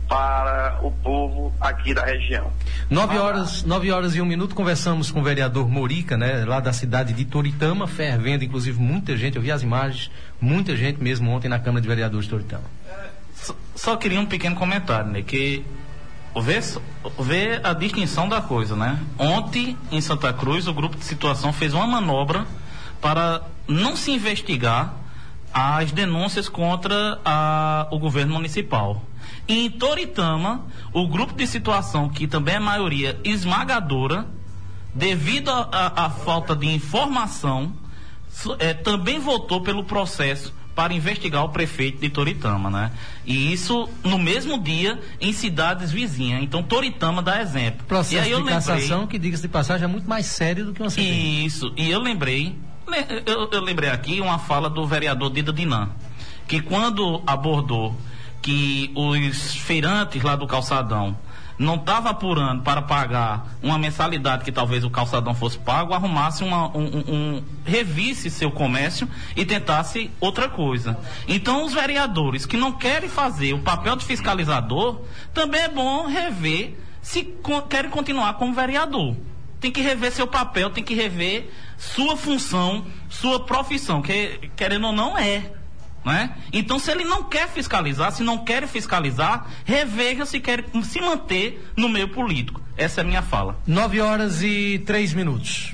para o povo aqui da região.
Nove horas, nove horas e um minuto, conversamos com o vereador Morica, né, lá da cidade de Toritama, fervendo, inclusive muita gente, eu vi as imagens, muita gente mesmo ontem na Câmara de Vereadores de Toritama.
Só, só queria um pequeno comentário, né, que vê, vê a distinção da coisa, né? Ontem, em Santa Cruz, o grupo de situação fez uma manobra para não se investigar as denúncias contra a, o governo municipal. E em Toritama, o grupo de situação, que também é maioria esmagadora, devido à falta de informação, é, também votou pelo processo para investigar o prefeito de Toritama, né? E isso no mesmo dia em cidades vizinhas. Então Toritama dá exemplo.
Processo
e aí eu
de cassação,
lembrei,
que, diga-se de passagem, é muito mais sério do que uma sentença.
Isso, e eu lembrei, eu, eu lembrei aqui uma fala do vereador Dida Dinan, que quando abordou que os feirantes lá do calçadão não estavam apurando para pagar uma mensalidade que talvez o calçadão fosse pago, arrumasse uma, um, um, um revisse seu comércio e tentasse outra coisa. Então os vereadores que não querem fazer o papel de fiscalizador, também é bom rever se co- querem continuar como vereador. Tem que rever seu papel, tem que rever sua função, sua profissão, que querendo ou não é. Né? Então, se ele não quer fiscalizar, se não quer fiscalizar, reveja se quer se manter no meio político. Essa é a minha fala.
Nove horas e três minutos.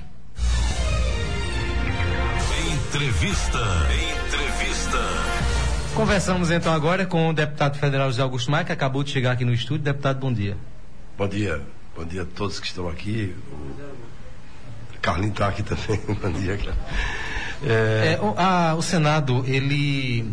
Entrevista. Entrevista.
Conversamos então agora com o deputado federal José Augusto Maia, que acabou de chegar aqui no estúdio. Deputado, bom dia.
Bom dia. Bom dia a todos que estão aqui. O Carlinho está aqui também. Bom dia, cara.
É, o, a, o Senado, ele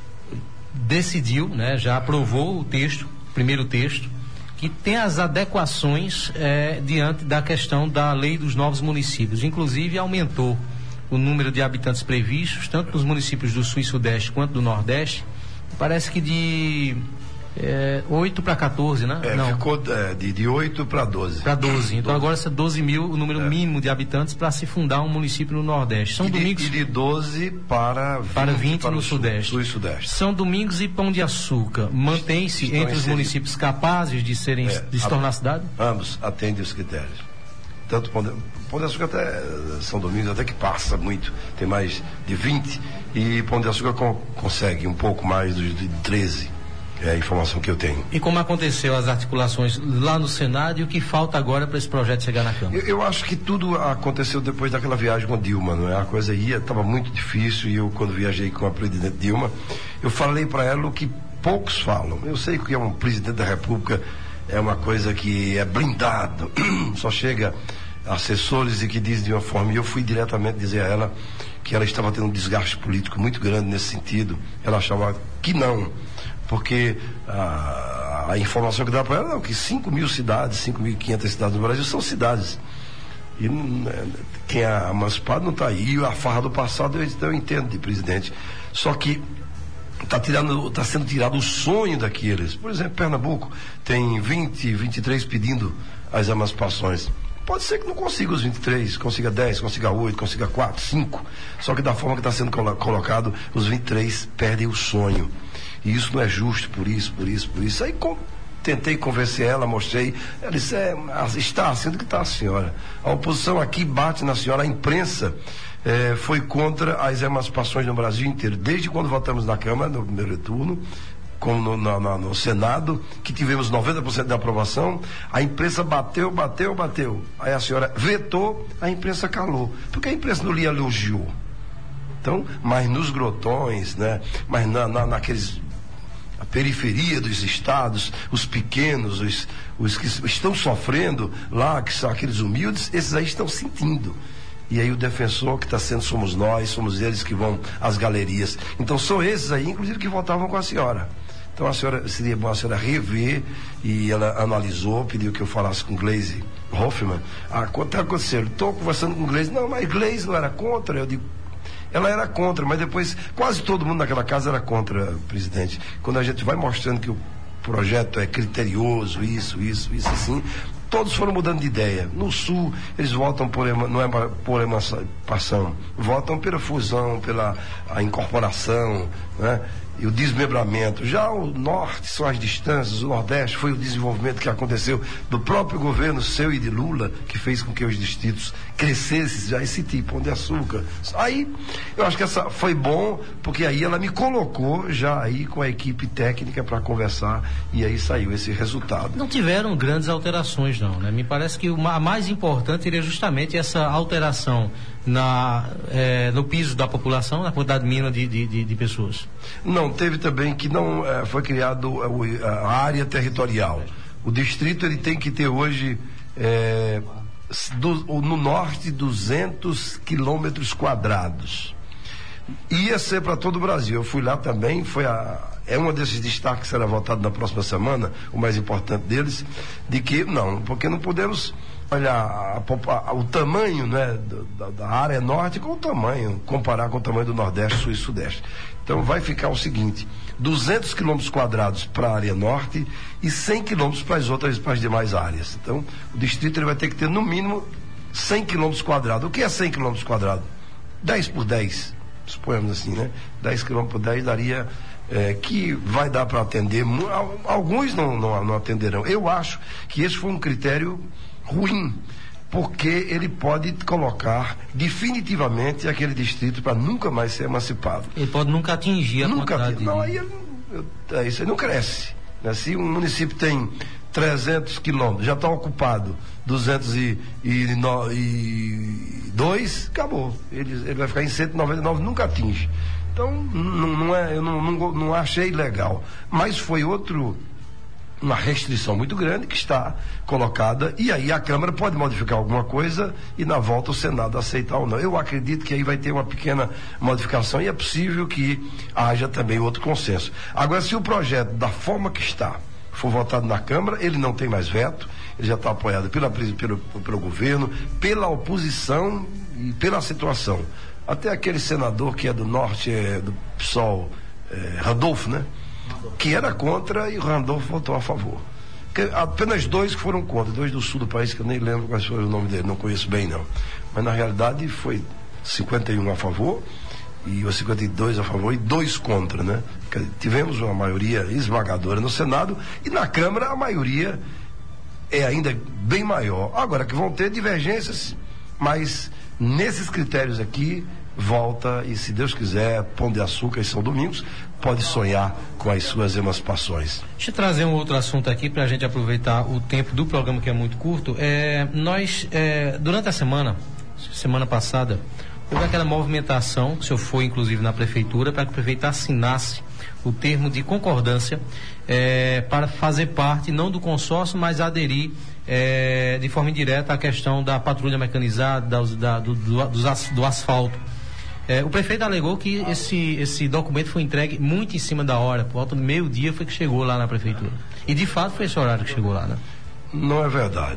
decidiu, né, já aprovou o texto, o primeiro texto, que tem as adequações é, diante da questão da lei dos novos municípios. Inclusive aumentou o número de habitantes previstos, tanto nos municípios do Sul e Sudeste quanto do Nordeste. Parece que de é, oito para quatorze, né?
É,
Não.
ficou é, de, de oito para doze.
Para doze. Então agora é doze mil, o número é. mínimo de habitantes para se fundar um município no Nordeste. São
e de,
domingos.
E de doze para vinte,
para vinte
para
no
sul,
Sudeste.
Sul e Sudeste.
São Domingos e Pão de Açúcar. Mantém-se entre
inseridos.
Os municípios capazes de serem
É,
de se tornar a cidade?
Ambos atendem os critérios. Tanto Pão de, Pão de Açúcar até São Domingos, até que passa muito, tem mais de vinte, e Pão de Açúcar com, consegue um pouco mais de, de treze. É a informação que eu tenho.
E como aconteceu as articulações lá no Senado e o que falta agora para esse projeto chegar na Câmara?
Eu, eu acho que tudo aconteceu depois daquela viagem com a Dilma, não é? A coisa ia, estava muito difícil, e eu, quando viajei com a presidente Dilma, eu falei para ela o que poucos falam. Eu sei que é um presidente da República, é uma coisa que é blindado, só chega assessores e que diz de uma forma, e eu fui diretamente dizer a ela que ela estava tendo um desgaste político muito grande nesse sentido. Ela achava que não, porque a, a informação que dá para ela é que cinco mil cidades, cinco mil e quinhentas cidades no Brasil são cidades. E quem é emancipado não está aí. E a farra do passado eu, eu entendo de presidente. Só que está tá sendo tirado o sonho daqueles. Por exemplo, Pernambuco tem vinte, vinte e três pedindo as emancipações. Pode ser que não consiga os vinte e três, consiga dez, consiga oito, consiga quatro, cinco. Só que da forma que está sendo colo- colocado, os vinte e três perdem o sonho. E isso não é justo, por isso, por isso, por isso. Aí com, tentei convencer ela, mostrei. Ela disse, é, está assim do que está a senhora. A oposição aqui bate na senhora, a imprensa é, foi contra as emancipações no Brasil inteiro. Desde quando votamos na Câmara, no primeiro turno, como no, no, no, no Senado, que tivemos noventa por cento de aprovação, a imprensa bateu, bateu, bateu. Aí a senhora vetou, a imprensa calou. Porque a imprensa não lhe elogiou. Então, mas nos grotões, né? Mas na, na, naqueles... a periferia dos estados, os pequenos, os, os que estão sofrendo lá, que são aqueles humildes, esses aí estão sentindo. E aí o defensor que está sendo somos nós, somos eles que vão às galerias. Então são esses aí, inclusive, que votavam com a senhora. Então a senhora, seria bom a senhora rever, e ela analisou, pediu que eu falasse com Gleisi Hoffmann. Ah, o que está acontecendo? Estou conversando com Gleisi. Não, mas Gleisi não era contra. Eu digo, ela era contra, mas depois quase todo mundo naquela casa era contra, presidente. Quando a gente vai mostrando que o projeto é criterioso, isso, isso, isso, assim, todos foram mudando de ideia. No Sul, eles votam por, não é por emancipação, votam pela fusão, pela a incorporação, né? e o desmembramento. Já o norte são as distâncias, o nordeste foi o desenvolvimento que aconteceu do próprio governo seu e de Lula, que fez com que os distritos crescessem, já esse tipo, Pão de Açúcar. Aí, eu acho que essa foi bom, porque aí ela me colocou já aí com a equipe técnica para conversar, e aí saiu esse resultado.
Não tiveram grandes alterações não, né? Me parece que a mais importante seria justamente essa alteração na, eh, no piso da população, na quantidade mínima de, de, de pessoas.
Não, teve também que não eh, foi criado eh, a área territorial. O distrito ele tem que ter hoje eh, do, no norte duzentos quilômetros quadrados. Ia ser para todo o Brasil. Eu fui lá também, foi a, é um desses destaques que será votado na próxima semana, o mais importante deles, de que não, porque não podemos olhar a, a, o tamanho, né, da, da área norte com o tamanho, comparar com o tamanho do Nordeste, Sul e Sudeste. Então vai ficar o seguinte: duzentos quilômetros quadrados para a área norte e cem quilômetros para as outras, para as demais áreas. Então o distrito ele vai ter que ter no mínimo cem quilômetros quadrados. O que é cem quilômetros quadrados? dez por dez, suponhamos assim, né? dez quilômetros por dez daria, é, que vai dar para atender, alguns não, não, não atenderão. Eu acho que esse foi um critério ruim, porque ele pode colocar definitivamente aquele distrito para nunca mais ser emancipado.
Ele pode nunca atingir a
nunca
quantidade.
Atingir. Não, aí eu, eu, é isso aí não cresce, né? Se um município tem trezentos quilômetros, já está ocupado duzentos e dois, acabou. Ele, ele vai ficar em cento e noventa e nove, nunca atinge. Então, não, não é, eu não, não, não achei legal. Mas foi outro, uma restrição muito grande que está colocada, e aí a Câmara pode modificar alguma coisa e na volta o Senado aceitar ou não. Eu acredito que aí vai ter uma pequena modificação e é possível que haja também outro consenso. Agora, se o projeto, da forma que está, for votado na Câmara, ele não tem mais veto, ele já está apoiado pela, pelo, pelo governo, pela oposição e pela situação. Até aquele senador que é do norte, é, do P SOL, é, Randolfo, né? Que era contra e o Randolfo votou a favor. Que, apenas dois que foram contra, dois do sul do país, que eu nem lembro qual foi o nome dele, não conheço bem não. Mas na realidade foi cinquenta e um a favor e os cinquenta e dois a favor e dois contra, né? Tivemos uma maioria esmagadora no Senado e na Câmara a maioria é ainda bem maior. Agora que vão ter divergências, mas nesses critérios aqui volta e, se Deus quiser, Pão de Açúcar e São Domingos pode sonhar com as suas emancipações.
Deixa eu trazer um outro assunto aqui para a gente aproveitar o tempo do programa, que é muito curto. É, nós, é, durante a semana, semana passada, houve aquela movimentação, que o senhor foi inclusive na prefeitura, para que o prefeito assinasse o termo de concordância é, para fazer parte, não do consórcio, mas aderir é, de forma indireta à questão da patrulha mecanizada, da, da, do, do, do asfalto. É, o prefeito alegou que esse, esse documento foi entregue muito em cima da hora, por volta do meio-dia foi que chegou lá na prefeitura. E de fato foi esse horário que chegou lá, né?
Não é verdade.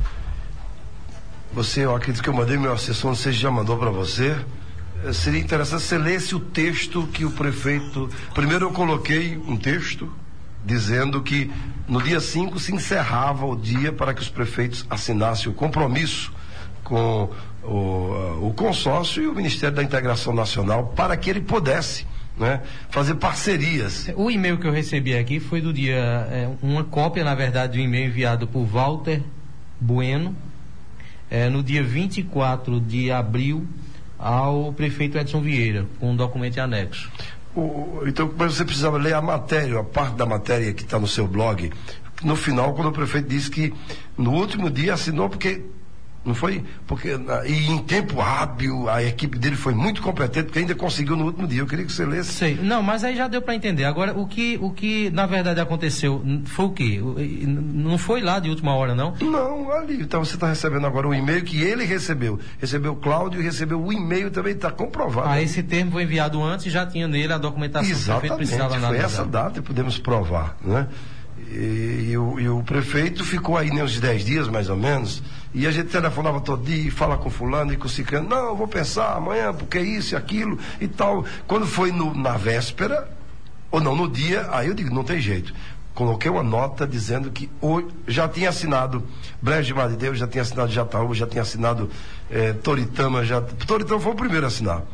Você, eu acredito que eu mandei meu assessor, não sei se já mandou para você. Seria interessante se você lesse o texto que o prefeito. Primeiro eu coloquei um texto dizendo que no dia cinco se encerrava o dia para que os prefeitos assinassem o compromisso com o, o consórcio e o Ministério da Integração Nacional para que ele pudesse, né, fazer parcerias.
O e-mail que eu recebi aqui foi do dia, é, uma cópia, na verdade, do e-mail enviado por Walter Bueno, é, no dia vinte e quatro de abril, ao prefeito Edson Vieira, com um documento em anexo.
O, então, mas você precisava ler a matéria, a parte da matéria que está no seu blog, no final, quando o prefeito disse que no último dia assinou, porque não foi, porque e em tempo hábil a equipe dele foi muito competente, porque ainda conseguiu no último dia. Eu queria que você lesse.
Sei. Não, mas aí já deu para entender. Agora, o que, o que na verdade aconteceu foi o quê? Não foi lá de última hora, não?
Não, ali. Então você está recebendo agora o e-mail que ele recebeu. Recebeu o Cláudio e recebeu o e-mail também, está comprovado.
Ah, esse termo foi enviado antes e já tinha nele a documentação.
Exatamente, que precisava foi essa data e podemos provar, né? E, e, o, e o prefeito ficou aí uns dez dias mais ou menos, e a gente telefonava todo dia, fala com fulano e com ciclano, não, eu vou pensar amanhã, porque isso e aquilo e tal. Quando foi no, na véspera, ou não, no dia, aí eu digo, não tem jeito. Coloquei uma nota dizendo que hoje, já tinha assinado Brejo de Marideus, já tinha assinado Jataú, já tinha assinado eh, Toritama, já, Toritama foi o primeiro a assinar.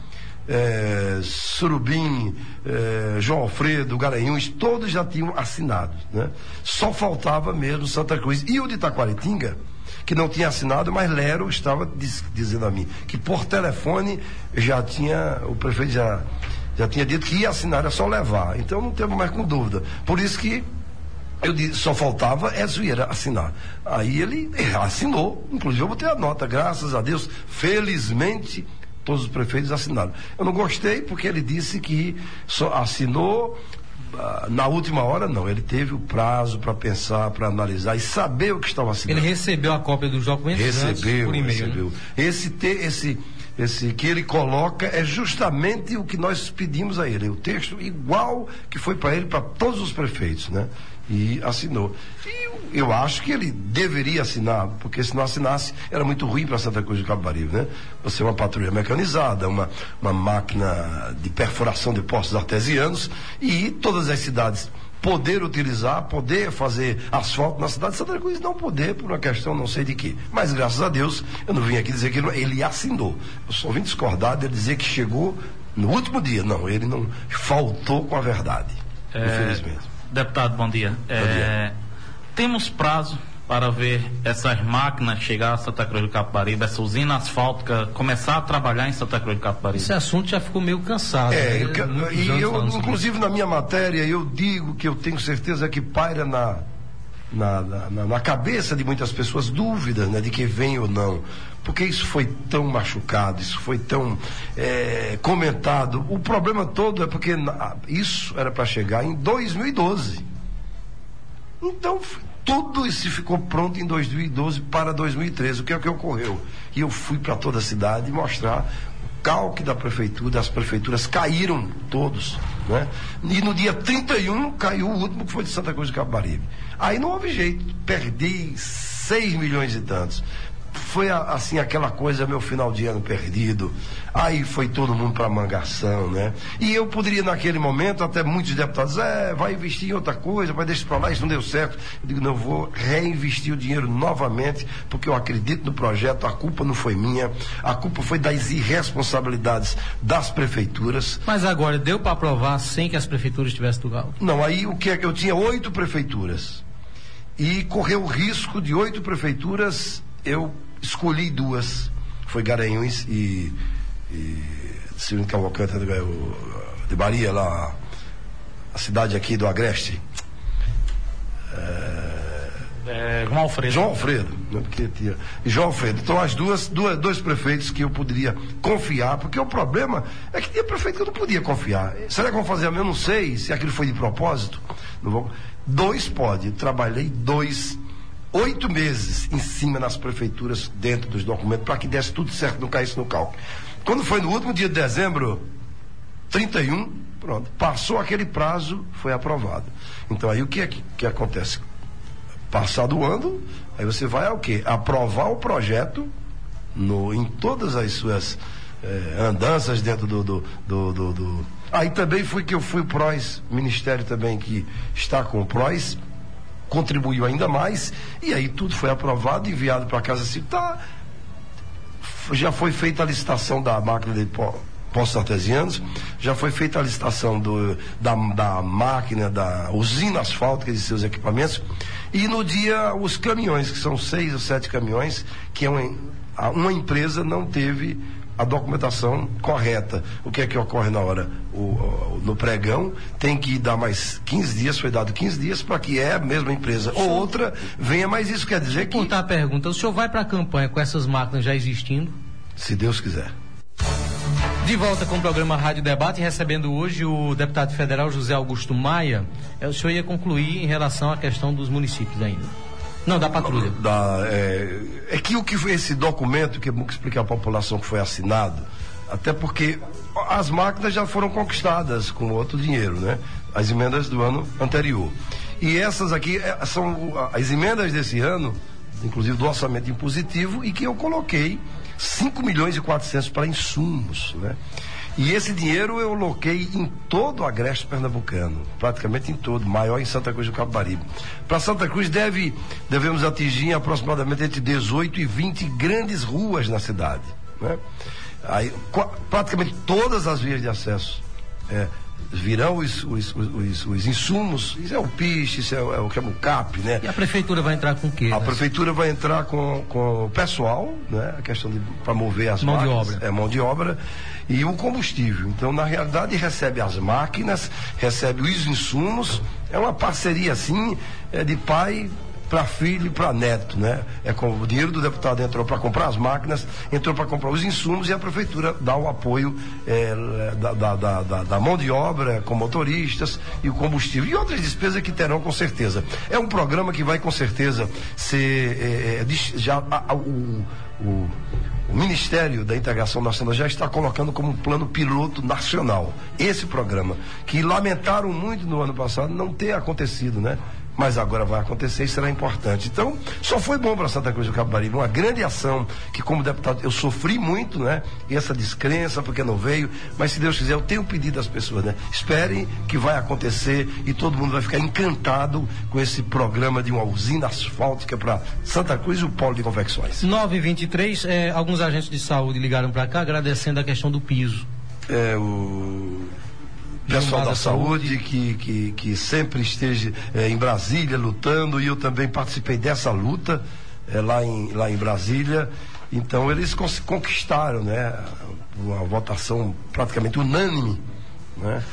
é, Surubim, é, João Alfredo, Garanhuns, todos já tinham assinado, né? Só faltava mesmo Santa Cruz. E o de Taquaritinga, que não tinha assinado, mas Lero estava diz, dizendo a mim que por telefone já tinha, o prefeito já, já tinha dito que ia assinar, era só levar. Então não teve mais com dúvida. Por isso que eu disse, só faltava é Zueira assinar. Aí ele assinou, inclusive eu botei a nota, graças a Deus, felizmente todos os prefeitos assinaram. Eu não gostei porque ele disse que só assinou uh, na última hora. Não, ele teve o prazo para pensar, para analisar e saber o que estava assinando.
Ele recebeu a cópia dos documentos
recebeu,
por e-mail,
recebeu.
Né?
Esse, te, esse, esse que ele coloca é justamente o que nós pedimos a ele, o texto igual que foi para ele, para todos os prefeitos, né? E assinou. E eu, eu acho que ele deveria assinar, porque se não assinasse, era muito ruim para Santa Cruz do Capibaribe, né? Você é uma patrulha mecanizada, uma, uma máquina de perfuração de poços artesianos, e todas as cidades poder utilizar, poder fazer asfalto na cidade de Santa Cruz, não poder, por uma questão não sei de quê. Mas graças a Deus, eu não vim aqui dizer que ele, ele assinou. Eu só vim discordar dele dizer que chegou no último dia. Não, ele não faltou com a verdade, é... infelizmente.
Deputado, bom dia.
Bom
é,
dia.
Temos prazo para ver essas máquinas chegar a Santa Cruz do Capibaribe, essa usina asfáltica começar a trabalhar em Santa Cruz do Capibaribe?
Esse assunto já ficou meio cansado.
É,
né?
eu, e eu, inclusive na minha matéria, eu digo que eu tenho certeza que paira na, na, na, na cabeça de muitas pessoas dúvidas, né, de que vem ou não. Porque isso foi tão machucado, isso foi tão é, comentado. O problema todo é porque na, isso era para chegar em dois mil e doze. Então, tudo isso ficou pronto em dois mil e doze para dois mil e treze. O que é que ocorreu? E eu fui para toda a cidade mostrar o calque da prefeitura, as prefeituras caíram todos, né? E no dia trinta e um caiu o último, que foi de Santa Cruz do Capibaribe. Aí não houve jeito, perdi seis milhões e tantos. Foi assim aquela coisa, meu final de ano perdido. Aí foi todo mundo para mangação, né? E eu poderia naquele momento, até muitos deputados, é, vai investir em outra coisa, vai deixar para lá, isso não deu certo. Eu digo, não, vou reinvestir o dinheiro novamente, porque eu acredito no projeto, a culpa não foi minha, a culpa foi das irresponsabilidades das prefeituras.
Mas agora deu para aprovar sem que as prefeituras tivessem do galo?
Não, aí o que é que eu tinha oito prefeituras e correu o risco de oito prefeituras. Eu escolhi duas, foi Garanhuns e, e Silvio Cavalcante de, de Bahia, lá, a cidade aqui do Agreste.
É, é, João Alfredo.
João Alfredo, né, porque tinha, e João Alfredo. Então, as duas, duas, dois prefeitos que eu poderia confiar, porque o problema é que tinha prefeito que eu não podia confiar. Será que vão fazer a mesma? Eu não sei se aquilo foi de propósito. Não vou. Dois pode, eu trabalhei dois. Oito meses em cima nas prefeituras, dentro dos documentos, para que desse tudo certo, não caísse no cálculo. Quando foi no último dia de dezembro, trinta e um, pronto, passou aquele prazo, foi aprovado. Então aí o que é que, que acontece? Passado o ano, aí você vai ao quê? Aprovar o projeto no, em todas as suas eh, andanças dentro do, do, do, do, do... Aí também foi que eu fui o PROS, ministério também que está com o PROS, contribuiu ainda mais, e aí tudo foi aprovado, enviado para a Casa Civil. Tá, já foi feita a licitação da máquina de poços artesianos, já foi feita a licitação do, da, da máquina, da usina asfáltica de seus equipamentos, e no dia os caminhões, que são seis ou sete caminhões, que é uma, uma empresa não teve a documentação correta. O que é que ocorre na hora? O, o, no pregão tem que dar mais quinze dias, foi dado quinze dias para que é a mesma empresa ou outra venha, mas isso quer dizer que...
Contar a pergunta, o senhor vai para a campanha com essas máquinas já existindo?
Se Deus quiser.
De volta com o programa Rádio Debate, recebendo hoje o deputado federal José Augusto Maia. O senhor ia concluir em relação à questão dos municípios ainda. Não, da patrulha.
Da, é, é que o que foi esse documento, que é bom explicar à população que foi assinado, até porque as máquinas já foram conquistadas com outro dinheiro, né? As emendas do ano anterior. E essas aqui é, são as emendas desse ano, inclusive do orçamento impositivo, e que eu coloquei cinco milhões e quatrocentos para insumos, né? E esse dinheiro eu aloquei em todo o agreste pernambucano, praticamente em todo, maior em Santa Cruz do Capibaribe. Para Santa Cruz deve, devemos atingir aproximadamente entre dezoito e vinte grandes ruas na cidade, né? aí praticamente todas as vias de acesso é, virão os, os, os, os insumos, isso é o P I S, isso é o, é o que é o C A P, né?
E a prefeitura vai entrar com o quê?
A
né?
prefeitura vai entrar com, com o pessoal, né? A questão de para mover as
mão
máquinas,
de obra.
É mão de obra e o combustível. Então, na realidade, recebe as máquinas, recebe os insumos, é uma parceria assim, é de pai para filho e para neto, né? É com o dinheiro do deputado entrou para comprar as máquinas, entrou para comprar os insumos e a prefeitura dá o apoio é, da, da, da, da, da mão de obra com motoristas e o combustível e outras despesas que terão com certeza. É um programa que vai com certeza ser é, já a, a, o, o O Ministério da Integração Nacional já está colocando como um plano piloto nacional esse programa, que lamentaram muito no ano passado não ter acontecido, né? Mas agora vai acontecer e será importante. Então, só foi bom para Santa Cruz do Capibaribe, uma grande ação que, como deputado, eu sofri muito, né? E essa descrença, porque não veio, mas se Deus quiser, eu tenho pedido às pessoas, né? Esperem que vai acontecer e todo mundo vai ficar encantado com esse programa de uma usina asfáltica para Santa Cruz e o polo de confecções.
nove e vinte e três, eh, alguns agentes de saúde ligaram para cá agradecendo a questão do piso.
É, o pessoal da saúde que, que, que sempre esteja é, em Brasília lutando, e eu também participei dessa luta é, lá, em, lá em Brasília. Então eles conquistaram, né, uma votação praticamente unânime, né?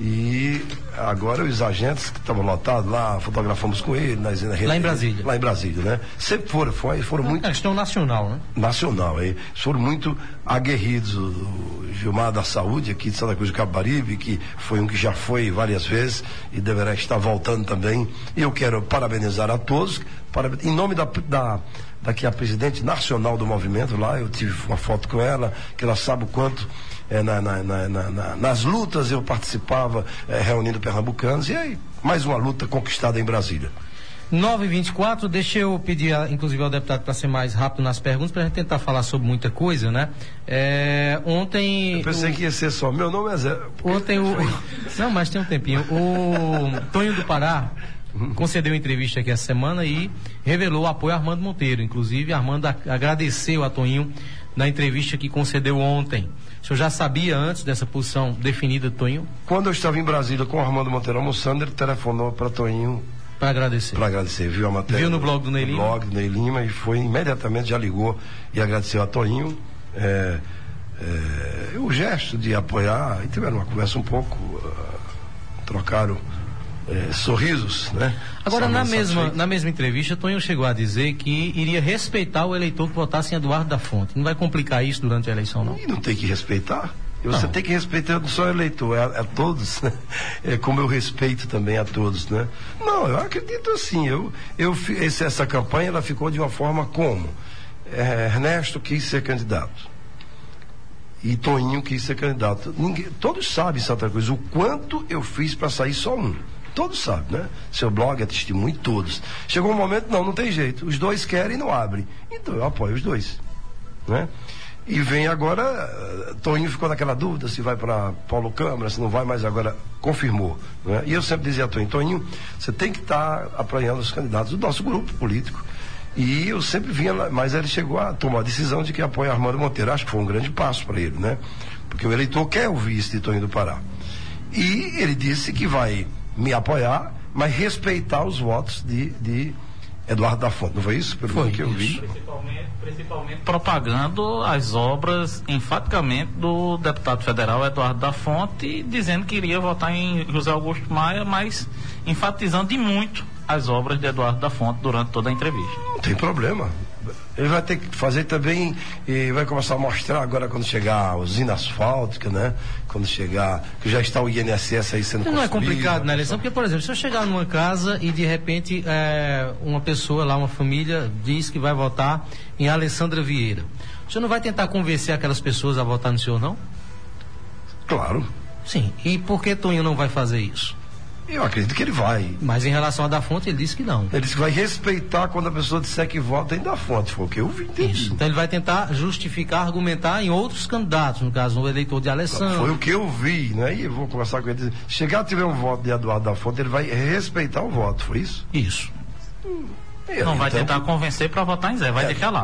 E agora os agentes que estavam lotados lá, fotografamos com ele nas, na,
lá em Brasília.
Lá em Brasília, né? Sempre foram, foram, foram muito.
É questão nacional, né?
Nacional, aí. Foram muito aguerridos. O Gilmar da Saúde, aqui de Santa Cruz do Capibaribe, que foi um que já foi várias vezes e deverá estar voltando também. E eu quero parabenizar a todos, para, em nome da, da, daqui a presidente nacional do movimento lá, eu tive uma foto com ela, que ela sabe o quanto. É, na, na, na, na, nas lutas eu participava é, reunindo pernambucanos, e aí mais uma luta conquistada em Brasília.
nove e vinte e quatro, deixa eu pedir a, inclusive ao deputado para ser mais rápido nas perguntas, para a gente tentar falar sobre muita coisa, né? É, ontem...
Eu pensei o... que ia ser só, meu nome é Zé.
Ontem o... Não, mas tem um tempinho. O Tonho do Pará concedeu entrevista aqui essa semana e revelou o apoio a Armando Monteiro. Inclusive, Armando agradeceu a Toninho na entrevista que concedeu ontem. O senhor já sabia antes dessa posição definida, Toninho?
Quando eu estava em Brasília com o Armando Monteiro almoçando, ele telefonou para Toninho
para agradecer.
Para agradecer, viu a matéria?
Viu no blog do Ney Lima?
No blog do Ney Lima, e foi imediatamente, já ligou e agradeceu a Toninho. É, é, o gesto de apoiar, e tiveram uma conversa um pouco, uh, trocaram é, sorrisos, né?
Agora, na mesma, na mesma entrevista, Toninho chegou a dizer que iria respeitar o eleitor que votasse em Eduardo da Fonte. Não vai complicar isso durante a eleição, não?
E não tem que respeitar. Você não. Tem que respeitar não só o eleitor, é a todos, né? É como eu respeito também a todos, né? Não, eu acredito assim, eu, eu, esse, essa campanha ela ficou de uma forma como é, Ernesto quis ser candidato e Toninho quis ser candidato. Ninguém, todos sabem, Santa Cruz, o quanto eu fiz para sair só um. Todos sabem, né? Seu blog é testemunho, todos. Chegou um momento, não, não tem jeito. Os dois querem e não abrem. Então eu apoio os dois, né? E vem agora, uh, Toninho ficou naquela dúvida se vai para Paulo Câmara, se não vai, mas agora confirmou, né? E eu sempre dizia a Toninho, Toninho, você tem que estar tá apoiando os candidatos do nosso grupo político. E eu sempre vinha lá, mas ele chegou a tomar a decisão de que apoia Armando Monteiro. Acho que foi um grande passo para ele, né? Porque o eleitor quer o vice de Toninho do Pará. E ele disse que vai me apoiar, mas respeitar os votos de, de Eduardo da Fonte. Não foi isso? Pelo
foi
que eu vi.
Principalmente, principalmente propagando as obras enfaticamente do deputado federal Eduardo da Fonte, dizendo que iria votar em José Augusto Maia, mas enfatizando de muito as obras de Eduardo da Fonte durante toda a entrevista.
Não tem problema. Ele vai ter que fazer também, e vai começar a mostrar agora quando chegar a usina asfáltica, né? Quando chegar, que já está o I N S S aí sendo construído.
Não é complicado na eleição, porque, por exemplo, se eu chegar numa casa e de repente é, uma pessoa lá, uma família, diz que vai votar em Alessandra Vieira, o senhor não vai tentar convencer aquelas pessoas a votar no senhor, não?
Claro.
Sim, e por que Toninho não vai fazer isso?
Eu acredito que ele vai.
Mas em relação a da Fonte, ele disse que não.
Ele disse que vai respeitar quando a pessoa disser que vota em da Fonte. Foi o que eu vi, entendi.
Isso. Então ele vai tentar justificar, argumentar em outros candidatos, no caso, no eleitor de Alessandro.
Foi o que eu vi, né? E eu vou conversar com ele. Se chegar a tiver um voto de Eduardo da Fonte, ele vai respeitar o voto, foi isso?
Isso.
Hum.
Não então, vai tentar convencer para votar em Zé, vai é, deixar lá.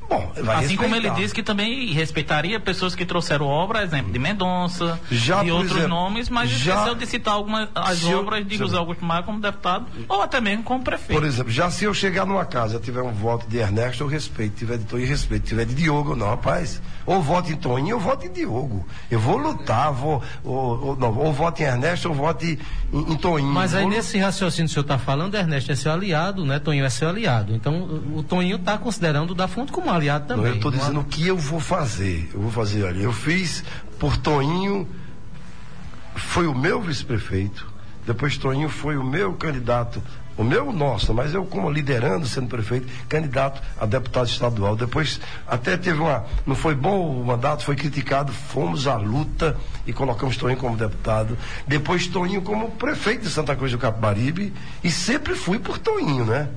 Bom, vai
assim
respeitar.
como ele disse que também respeitaria pessoas que trouxeram obras, exemplo, de Mendonça,
já,
de outros
exemplo,
nomes, mas
já,
esqueceu de citar algumas as obras eu, de José Augusto Maia como deputado, ou até mesmo como prefeito.
Por exemplo, já se eu chegar numa casa, tiver um voto de Ernesto, eu respeito, tiver de Toninho, eu respeito, tiver de Diogo, não, rapaz, ou voto em Toninho, eu voto em Diogo. Eu vou lutar, vou, ou, ou, não, ou voto em Ernesto, ou voto em, em, em Toninho.
Mas aí
vou
nesse raciocínio que o senhor está falando, Ernesto é seu aliado, né? Toninho é seu aliado. Então, o, o Toninho está considerando o da Fonte como aliado também.
Não, eu estou dizendo o que eu vou fazer. Eu vou fazer, olha, eu fiz por Toninho, foi o meu vice-prefeito, depois Toninho foi o meu candidato, o meu, nossa, mas eu como liderando, sendo prefeito, candidato a deputado estadual. Depois até teve uma, não foi bom o mandato, foi criticado, fomos à luta e colocamos Toninho como deputado. Depois Toninho como prefeito de Santa Cruz do Capibaribe, e sempre fui por Toninho, né?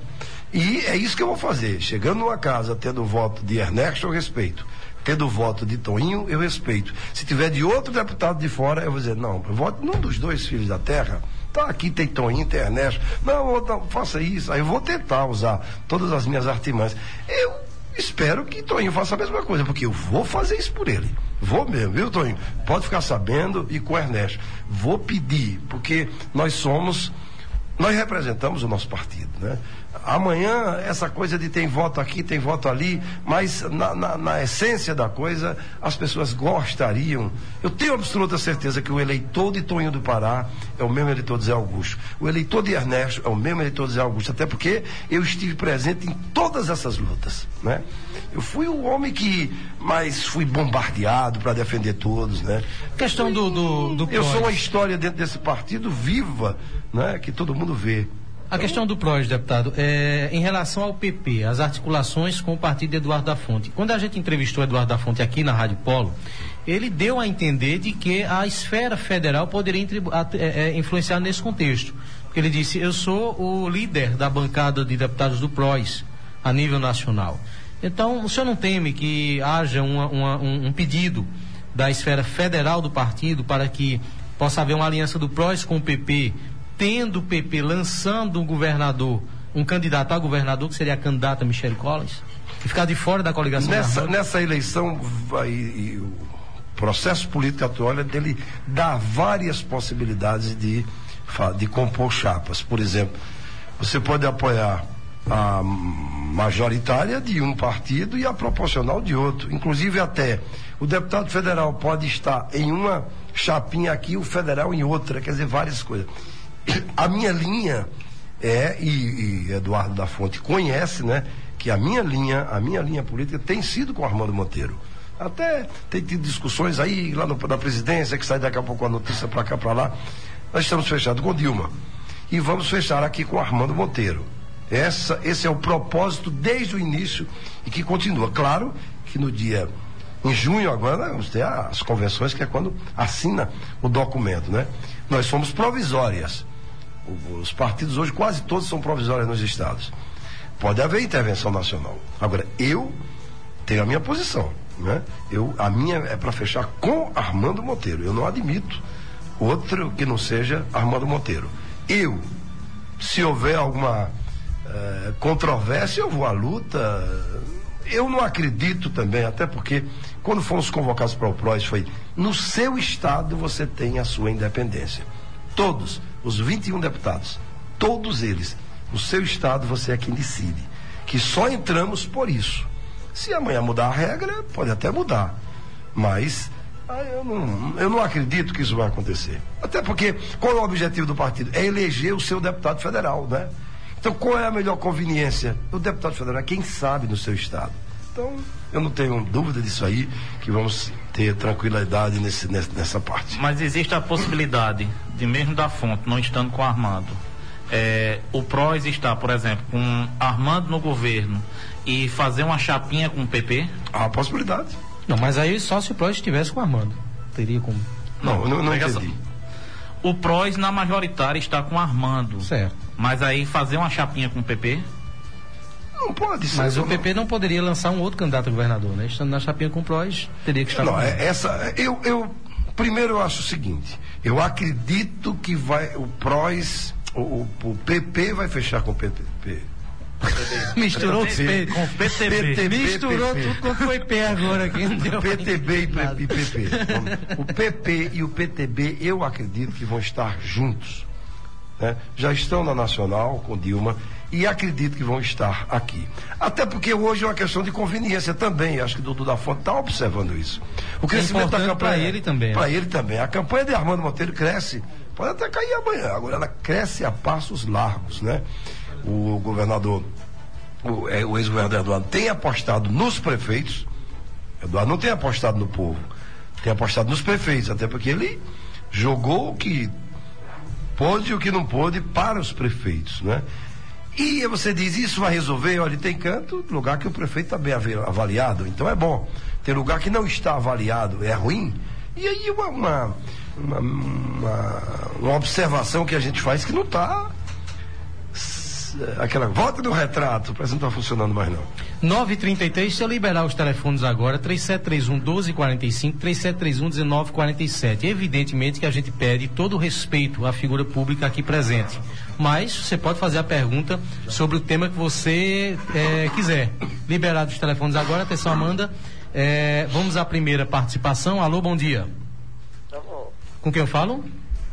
E é isso que eu vou fazer. Chegando numa casa, tendo o voto de Ernesto, eu respeito. Tendo o voto de Toninho, eu respeito. Se tiver de outro deputado de fora, eu vou dizer, não, eu voto num dos dois filhos da terra. Tá, aqui tem Toninho, tem Ernesto. Não, não, faça isso. Aí eu vou tentar usar todas as minhas artimanhas. Eu espero que Toninho faça a mesma coisa, porque eu vou fazer isso por ele. Vou mesmo, viu, Toninho? Pode ficar sabendo, e com o Ernesto. Vou pedir, porque nós somos... Nós representamos o nosso partido, né? Amanhã, essa coisa de tem voto aqui, tem voto ali, mas na, na, na essência da coisa, as pessoas gostariam. Eu tenho absoluta certeza que o eleitor de Toninho do Pará é o mesmo eleitor de Zé Augusto. O eleitor de Ernesto é o mesmo eleitor de Zé Augusto, até porque eu estive presente em todas essas lutas, né? Eu fui o homem que mais fui bombardeado para defender todos, né?
Questão do, do, do
Eu sou uma história dentro desse partido viva, né? Que todo mundo vê.
A questão do P R O S, deputado, é, em relação ao P P, as articulações com o partido de Eduardo da Fonte. Quando a gente entrevistou Eduardo da Fonte aqui na Rádio Polo, ele deu a entender de que a esfera federal poderia é, influenciar nesse contexto. Porque ele disse, eu sou o líder da bancada de deputados do P R O S a nível nacional. Então, o senhor não teme que haja uma, uma, um, um pedido da esfera federal do partido para que possa haver uma aliança do P R O S com o P P, tendo o P P lançando um governador, um candidato a governador, que seria a candidata Michele Collins, e ficar de fora da coligação?
Nessa, nessa eleição, vai, e o processo político atual é dele dar várias possibilidades de, de compor chapas. Por exemplo, você pode apoiar a majoritária de um partido e a proporcional de outro. Inclusive até o deputado federal pode estar em uma chapinha aqui, o federal em outra, quer dizer, várias coisas. A minha linha é, e, e Eduardo da Fonte conhece, né, que a minha linha, a minha linha política tem sido com Armando Monteiro. Até tem tido discussões aí lá no, na presidência, que sai daqui a pouco a notícia para cá, para lá. Nós estamos fechados com Dilma e vamos fechar aqui com Armando Monteiro. Essa, esse é o propósito desde o início e que continua. Claro que no dia, em junho agora, vamos ter as convenções, que é quando assina o documento, né? Nós somos provisórias. Os partidos hoje quase todos são provisórios nos estados. Pode haver intervenção nacional. Agora, eu tenho a minha posição, né? Eu, a minha é para fechar com Armando Monteiro. Eu não admito outro que não seja Armando Monteiro. Eu, se houver alguma eh, controvérsia, eu vou à luta. Eu não acredito também, até porque quando fomos convocados para o P R O S foi no seu estado você tem a sua independência. Todos, os vinte e um deputados, todos eles, no seu estado você é quem decide. Que só entramos por isso. Se amanhã mudar a regra, pode até mudar. Mas ah, eu, não, eu não acredito que isso vai acontecer. Até porque qual é o objetivo do partido? É eleger o seu deputado federal, né? Então qual é a melhor conveniência? O deputado federal é quem sabe no seu estado. Então, eu não tenho dúvida disso aí, que vamos ter tranquilidade nesse, nessa parte.
Mas existe a possibilidade de, mesmo da Fonte, não estando com Armando, é, o P R O S está, por exemplo, com Armando no governo e fazer uma chapinha com o P P?
Há a possibilidade.
Não, mas aí só se o P R O S estivesse com Armando. Teria como.
Não, não, não entendi.
O P R O S na majoritária está com Armando.
Certo.
Mas aí fazer uma chapinha com o P P?
Não pode ser.
Mas o P P não poderia lançar um outro candidato a governador, né? Estando na chapinha com o P R O S, teria que estar
não,
com
é, essa, eu, eu, primeiro eu acho o seguinte, eu acredito que vai, o P R O S, o, o, o P P vai fechar com o P P.
Misturou os P.
Com P T B.
P T B,
Misturou
P P.
tudo quando foi P agora aqui. Não deu
P T B
pra
e P P. O P P e o P T B, eu acredito que vão estar juntos. Né? Já estão na Nacional com Dilma e acredito que vão estar aqui. Até porque hoje é uma questão de conveniência também. Acho que o Dudu da Fonte está observando isso. O crescimento da campanha.
Para ele também.
Para
né?
ele também. A campanha de Armando Monteiro cresce. Pode até cair amanhã. Agora ela cresce a passos largos, né? O governador, o, é, o ex-governador Eduardo tem apostado nos prefeitos. Eduardo não tem apostado no povo. Tem apostado nos prefeitos. Até porque ele jogou o que pôde e o que não pôde para os prefeitos, né? E você diz, isso vai resolver? Olha, tem canto, lugar que o prefeito está bem avaliado, então é bom. Tem lugar que não está avaliado, é ruim. E aí uma, uma, uma, uma, uma observação que a gente faz que não está... Aquela volta do retrato, parece que não está funcionando mais não.
nove e trinta e três, se eu liberar os telefones agora, três sete três um, doze quarenta e cinco, três sete três um, dezenove quarenta e sete. Evidentemente que a gente pede todo o respeito à figura pública aqui presente. Mas você pode fazer a pergunta sobre o tema que você é, quiser. Liberados os telefones agora, atenção Amanda. É, vamos à primeira participação. Alô, bom dia.
Tá bom.
Com quem eu falo?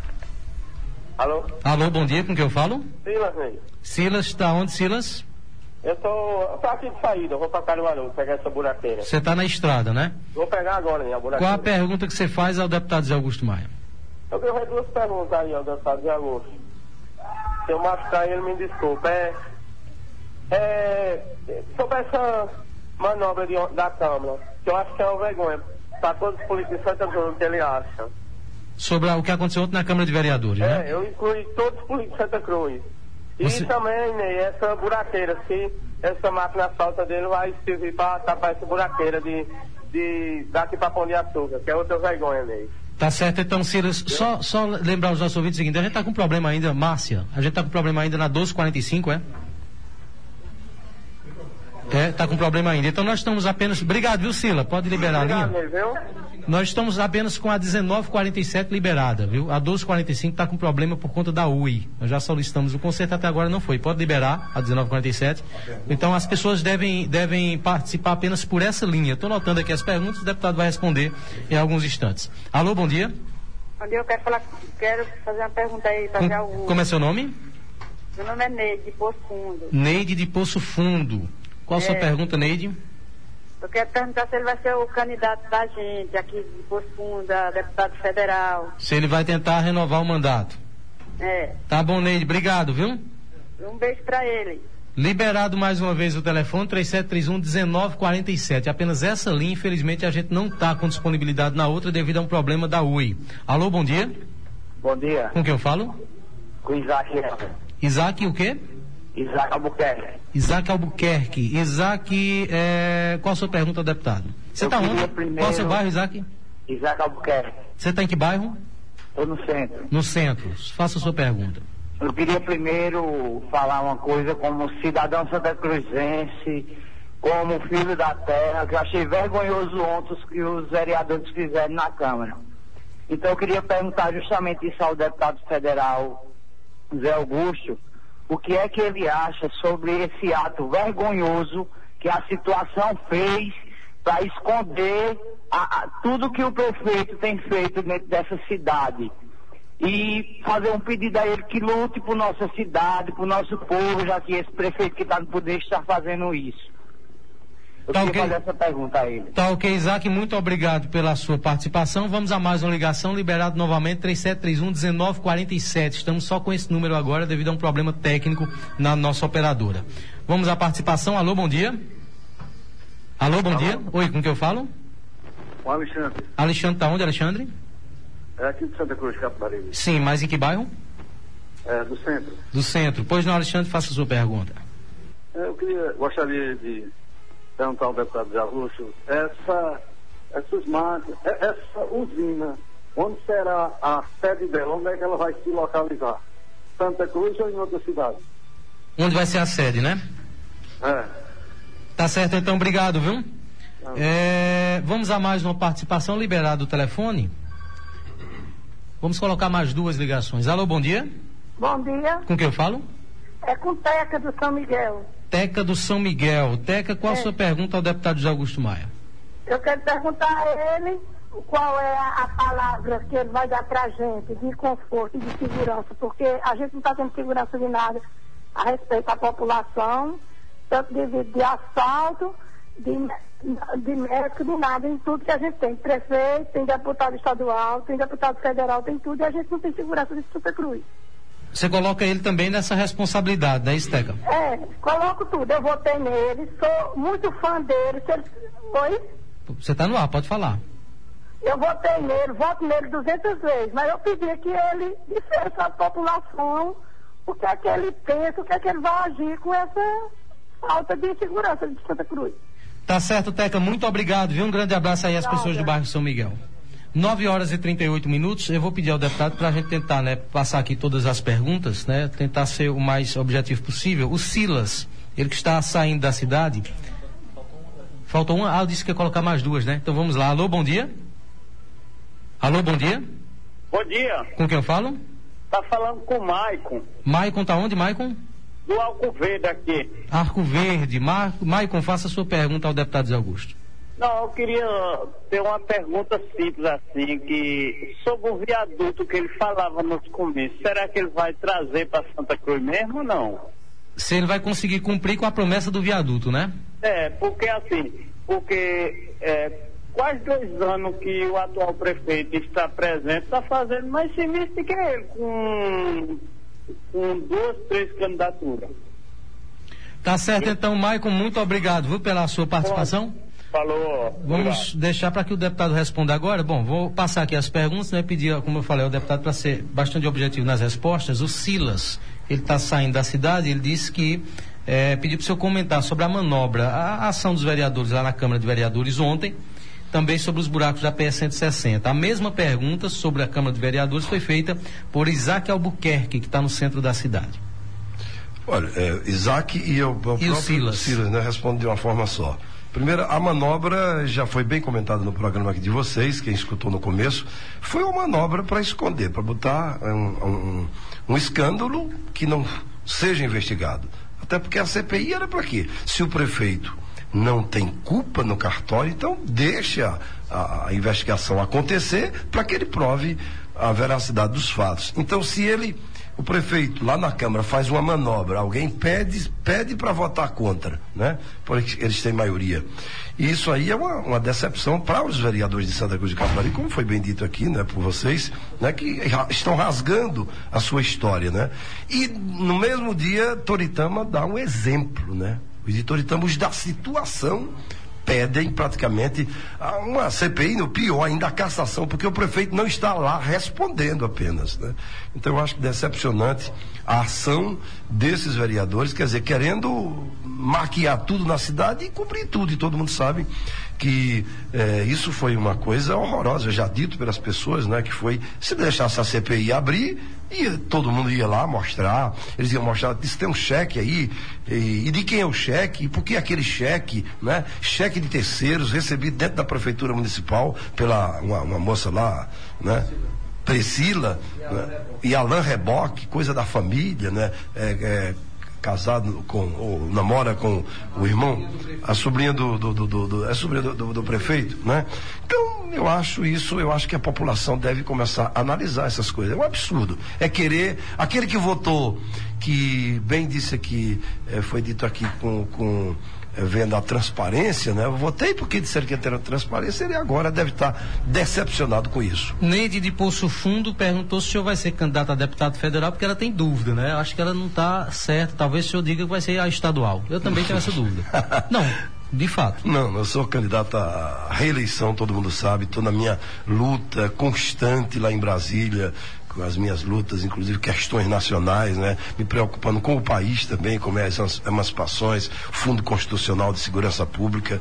Alô?
Alô, bom dia, com quem eu falo?
Silas, velho.
Silas, está onde, Silas?
Eu tô, eu tô aqui de saída, eu vou pra Caruaru pegar essa buraqueira.
Você está na estrada, né?
Vou pegar agora, né, a buraqueira.
Qual a pergunta que você faz ao deputado Zé Augusto Maia?
Eu queria duas perguntas aí ao deputado Zé Augusto. Se eu machucar ele, me desculpa. É, é, sobre essa manobra de, da Câmara, que eu acho que é uma vergonha para todos os políticos de Santa Cruz, que ele acha.
Sobre o que aconteceu ontem na Câmara de Vereadores, né?
É, eu incluí todos os políticos de Santa Cruz. E
Você...
também, Ney, essa buraqueira, se essa máquina asfalta dele vai servir para tapar essa buraqueira de, de daqui para Pão de Açúcar, que é outra vergonha, Ney.
Tá certo, então, Silas, só, só lembrar os nossos ouvintes o seguinte, a gente tá com problema ainda, Márcia, a gente tá com problema ainda na doze quarenta e cinco, é? É, tá com problema ainda. Então nós estamos apenas... Obrigado, viu, Sila? Pode liberar
Obrigado,
a linha?
Ney, viu?
Nós estamos apenas com a dezenove quarenta e sete liberada, viu? A doze quarenta e cinco está com problema por conta da U I. Nós já solicitamos o conserto, até agora não foi. Pode liberar a dezenove quarenta e sete. Então as pessoas devem, devem participar apenas por essa linha. Estou notando aqui as perguntas, o deputado vai responder em alguns instantes. Alô, bom dia.
Bom dia, eu quero, falar, quero fazer uma pergunta aí para
Com,
o...
Como é seu nome?
Meu nome é Neide, de Poço Fundo.
Neide de Poço Fundo. Qual a sua
É.
pergunta, Neide?
Eu quero perguntar se ele vai ser o candidato da gente aqui de Poço Fundo, a deputado federal.
Se ele vai tentar renovar o mandato.
É.
Tá bom, Neide, obrigado, viu?
Um beijo para ele.
Liberado mais uma vez o telefone, três sete três um, dezenove quarenta e sete. Apenas essa linha, infelizmente, a gente não está com disponibilidade na outra devido a um problema da U I. Alô, bom dia.
Bom dia.
Com quem eu falo?
Com Isaac.
Isaac o quê?
Isaac Albuquerque.
Isaac Albuquerque. Isaac, é... qual a sua pergunta, deputado? Você está onde?
Primeiro...
Qual é o seu bairro, Isaac?
Isaac Albuquerque.
Você está em que bairro?
Estou no centro.
No centro. Faça a sua pergunta.
Eu queria primeiro falar uma coisa como cidadão santacruzense, como filho da terra, que eu achei vergonhoso ontem o que os vereadores fizeram na Câmara. Então eu queria perguntar justamente isso ao deputado federal Zé Augusto, o que é que ele acha sobre esse ato vergonhoso que a situação fez para esconder a, a, tudo que o prefeito tem feito dentro dessa cidade. E fazer um pedido a ele que lute por nossa cidade, por nosso povo, já que esse prefeito que está no poder está fazendo isso. Eu
Tá
queria
ok.
fazer essa pergunta a ele.
Tá ok, Isaac, muito obrigado pela sua participação. Vamos a mais uma ligação, liberado novamente, três sete três um, dezenove quarenta e sete. Estamos só com esse número agora devido a um problema técnico na nossa operadora. Vamos à participação. Alô, bom dia. Alô, bom
Alô.
dia. Oi, com quem eu falo?
O Alexandre,
Alexandre, tá onde, Alexandre?
é aqui de Santa Cruz, Capibaribe.
Sim, mas em que bairro?
É, do centro.
Do centro. Pois não, Alexandre, faça a sua pergunta.
É, eu queria, gostaria de perguntar ao deputado Zé Augusto, essa, essas máquinas, é- essa usina, onde será a sede dela? Onde é que ela vai se localizar? Santa Cruz ou em outra cidade?
Onde vai ser a sede, né?
É.
Tá certo, então, obrigado, viu? É, vamos a mais uma participação, liberado o telefone. Vamos colocar mais duas ligações. Alô, bom dia.
Bom dia.
Com quem eu falo?
É com Teca do São Miguel.
Teca do São Miguel. Teca, qual é. a sua pergunta ao deputado José Augusto Maia?
Eu quero perguntar a ele qual é a, a palavra que ele vai dar pra gente de conforto e de segurança, porque a gente não está tendo segurança de nada a respeito da população, tanto de, de assalto, de, de médico, de nada, em tudo que a gente tem. Prefeito, tem deputado estadual, tem deputado federal, tem tudo, e a gente não tem segurança de Santa Cruz.
Você coloca ele também nessa responsabilidade, né, Esteca?
É, coloco tudo. Eu votei nele, sou muito fã dele. Se ele... Oi?
Você está no ar, pode falar.
Eu votei nele, voto nele duzentas vezes, mas eu pedi que ele dissesse à população o que é que ele pensa, o que é que ele vai agir com essa falta de segurança de Santa Cruz.
Tá certo, Teca, muito obrigado, viu? Um grande abraço aí às Nada. pessoas do bairro São Miguel. nove horas e trinta e oito minutos, eu vou pedir ao deputado para a gente tentar, né, passar aqui todas as perguntas, né, tentar ser o mais objetivo possível. O Silas, ele que está saindo da cidade, faltou uma, ah, eu disse que ia colocar mais duas, né? Então vamos lá, alô, bom dia. Alô, bom dia.
Bom dia.
Com quem eu falo?
Tá falando com o Maicon.
Maicon tá onde, Maicon?
Do Arco Verde aqui.
Arco Verde. Mar... Maicon, faça a sua pergunta ao deputado Zé Augusto.
Não, eu queria ter uma pergunta simples assim, que sobre o viaduto que ele falava nos começos, será que ele vai trazer para Santa Cruz mesmo ou não?
Se ele vai conseguir cumprir com a promessa do viaduto, né?
É, porque assim, porque é, quase dois anos que o atual prefeito está presente, está fazendo mais serviço que ele, com, com duas, três candidaturas.
Tá certo, então, Maicon, muito obrigado, viu, pela sua participação.
Bom. Falou.
Vamos
obrigado.
Deixar para que o deputado responda agora. Bom, vou passar aqui as perguntas, né? Pedir, como eu falei, ao deputado para ser bastante objetivo nas respostas. O Silas, ele está saindo da cidade, ele disse que é, pediu para o senhor comentar sobre a manobra, a ação dos vereadores lá na Câmara de Vereadores ontem, também sobre os buracos da P S cento e sessenta. A mesma pergunta sobre a Câmara de Vereadores foi feita por Isaac Albuquerque, que está no centro da cidade.
Olha, é, Isaac e, eu, o
e
próprio
o Silas,
Silas, né, respondem de uma forma só. Primeiro, a manobra já foi bem comentada no programa aqui de vocês, quem escutou no começo, foi uma manobra para esconder, para botar um, um, um escândalo que não seja investigado. Até porque a C P I era para quê? Se o prefeito não tem culpa no cartório, então deixa a, a investigação acontecer para que ele prove a veracidade dos fatos. Então, se ele, o prefeito lá na Câmara faz uma manobra, alguém pede pede para votar contra, né? Porque eles têm maioria. E isso aí é uma, uma decepção para os vereadores de Santa Cruz de Capibaribe, como foi bem dito aqui, né, por vocês, né, que estão rasgando a sua história, né? E no mesmo dia, Toritama dá um exemplo, né? Os de Toritama, os da situação, pedem praticamente uma C P I, no pior ainda a cassação, porque o prefeito não está lá respondendo apenas, né? Então eu acho decepcionante a ação desses vereadores, quer dizer, querendo maquiar tudo na cidade e cobrir tudo, e todo mundo sabe que eh, isso foi uma coisa horrorosa, já dito pelas pessoas, né? Que foi, se deixasse a C P I abrir, ia, todo mundo ia lá mostrar, eles iam mostrar, disse, tem um cheque aí, e, e de quem é o cheque, e por que aquele cheque, né? Cheque de terceiros, recebido dentro da prefeitura municipal, pela uma, uma moça lá, né? Priscila, né? E Alain Reboque, coisa da família, né? É, é, casado com, ou namora com o irmão, a sobrinha do, do, do, do, do, é sobrinha do, do, do prefeito, né? Então, eu acho isso, eu acho que a população deve começar a analisar essas coisas. É um absurdo. É querer, aquele que votou, que bem disse aqui, é, foi dito aqui com, com é, vendo a transparência, né? Eu votei porque disseram que ia ter transparência, ele agora deve estar decepcionado com isso.
Neide de Poço Fundo perguntou se o senhor vai ser candidato a deputado federal, porque ela tem dúvida, né? Eu acho que ela não está certa, talvez o senhor diga que vai ser a estadual. Eu também tenho essa dúvida. Não, de fato.
Não, eu sou candidato à reeleição, todo mundo sabe, estou na minha luta constante lá em Brasília, com as minhas lutas, inclusive questões nacionais, né? Me preocupando com o país também, como é as emancipações, Fundo Constitucional de Segurança Pública.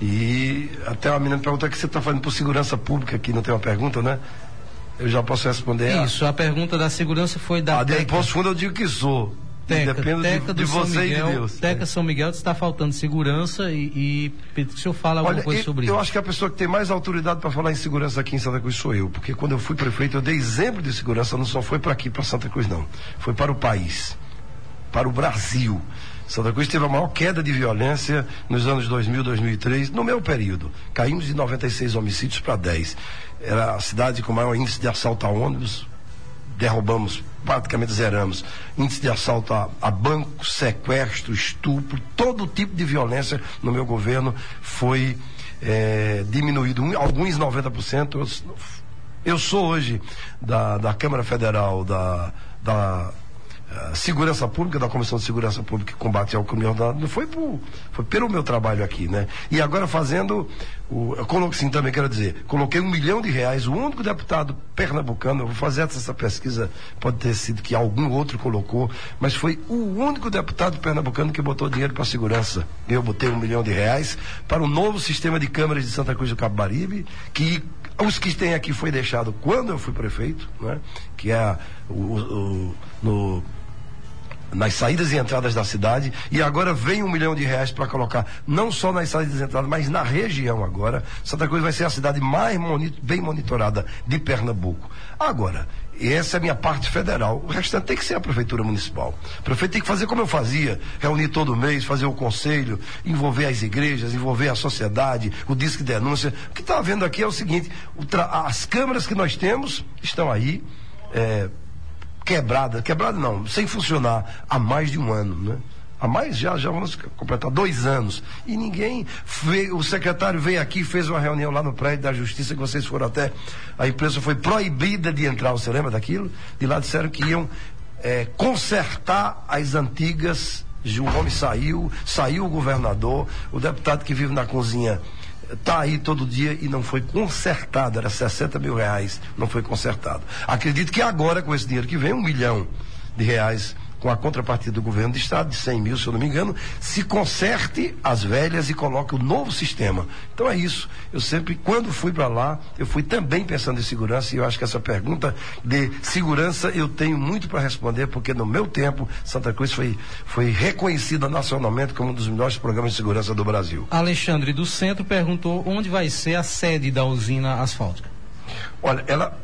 E até uma menina me perguntou o que você está fazendo por segurança pública, aqui não tem uma pergunta, né? Eu já posso responder.
Isso, a, a pergunta da segurança foi da
a Teca. Poço Fundo eu digo que sou.
Teca,
Depende
Teca
de, de você
Miguel,
e de Deus.
Teca São Miguel está faltando segurança e, e que o senhor fala alguma
Olha,
coisa
eu,
sobre
eu
isso.
Eu acho que a pessoa que tem mais autoridade para falar em segurança aqui em Santa Cruz sou eu, porque quando eu fui prefeito eu dei exemplo de segurança, não só foi para aqui, para Santa Cruz não, foi para o país, para o Brasil. Santa Cruz teve a maior queda de violência nos anos dois mil, dois mil e três, no meu período. Caímos de noventa e seis homicídios para dez. Era a cidade com maior índice de assalto a ônibus, derrubamos, praticamente zeramos. Índice de assalto a, a banco, sequestro, estupro, todo tipo de violência no meu governo foi é, diminuído. Um, alguns noventa por cento. Eu, eu sou hoje da, da Câmara Federal da, da uh, Segurança Pública, da Comissão de Segurança Pública e Combate ao Crime Organizado. Não foi, por, foi pelo meu trabalho aqui, né? E agora fazendo, o, eu coloquei, sim, também quero dizer, coloquei um milhão de reais, o único deputado pernambucano, eu vou fazer essa pesquisa, pode ter sido que algum outro colocou, mas foi o único deputado pernambucano que botou dinheiro para a segurança. Eu botei um milhão de reais para o novo sistema de câmeras de Santa Cruz do Capibaribe, que os que tem aqui foi deixado quando eu fui prefeito, né? Que é o, o, no, nas saídas e entradas da cidade, e agora vem um milhão de reais para colocar não só nas saídas e entradas, mas na região agora. Santa Cruz vai ser a cidade mais monitor, bem monitorada de Pernambuco. Agora, essa é a minha parte federal. O restante tem que ser a prefeitura municipal. O prefeito tem que fazer como eu fazia, reunir todo mês, fazer o conselho, envolver as igrejas, envolver a sociedade, o disque denúncia. O que está havendo aqui é o seguinte, o tra... as câmeras que nós temos estão aí, é, quebradas, quebradas não, sem funcionar há mais de um ano, né? Há mais, já, já vamos completar dois anos. E ninguém veio, o secretário veio aqui, fez uma reunião lá no prédio da Justiça, que vocês foram até, a empresa foi proibida de entrar, você lembra daquilo? De lá disseram que iam é, consertar as antigas, o homem saiu, saiu o governador, o deputado que vive na cozinha está aí todo dia e não foi consertado, era sessenta mil reais, não foi consertado. Acredito que agora, com esse dinheiro que vem, um milhão de reais, com a contrapartida do governo do estado, de cem mil, se eu não me engano, se conserte as velhas e coloque o novo sistema. Então é isso. Eu sempre, quando fui para lá, eu fui também pensando em segurança, e eu acho que essa pergunta de segurança eu tenho muito para responder, porque no meu tempo, Santa Cruz foi, foi reconhecida nacionalmente como um dos melhores programas de segurança do Brasil.
Alexandre do Centro perguntou onde vai ser a sede da usina asfáltica.
Olha, ela...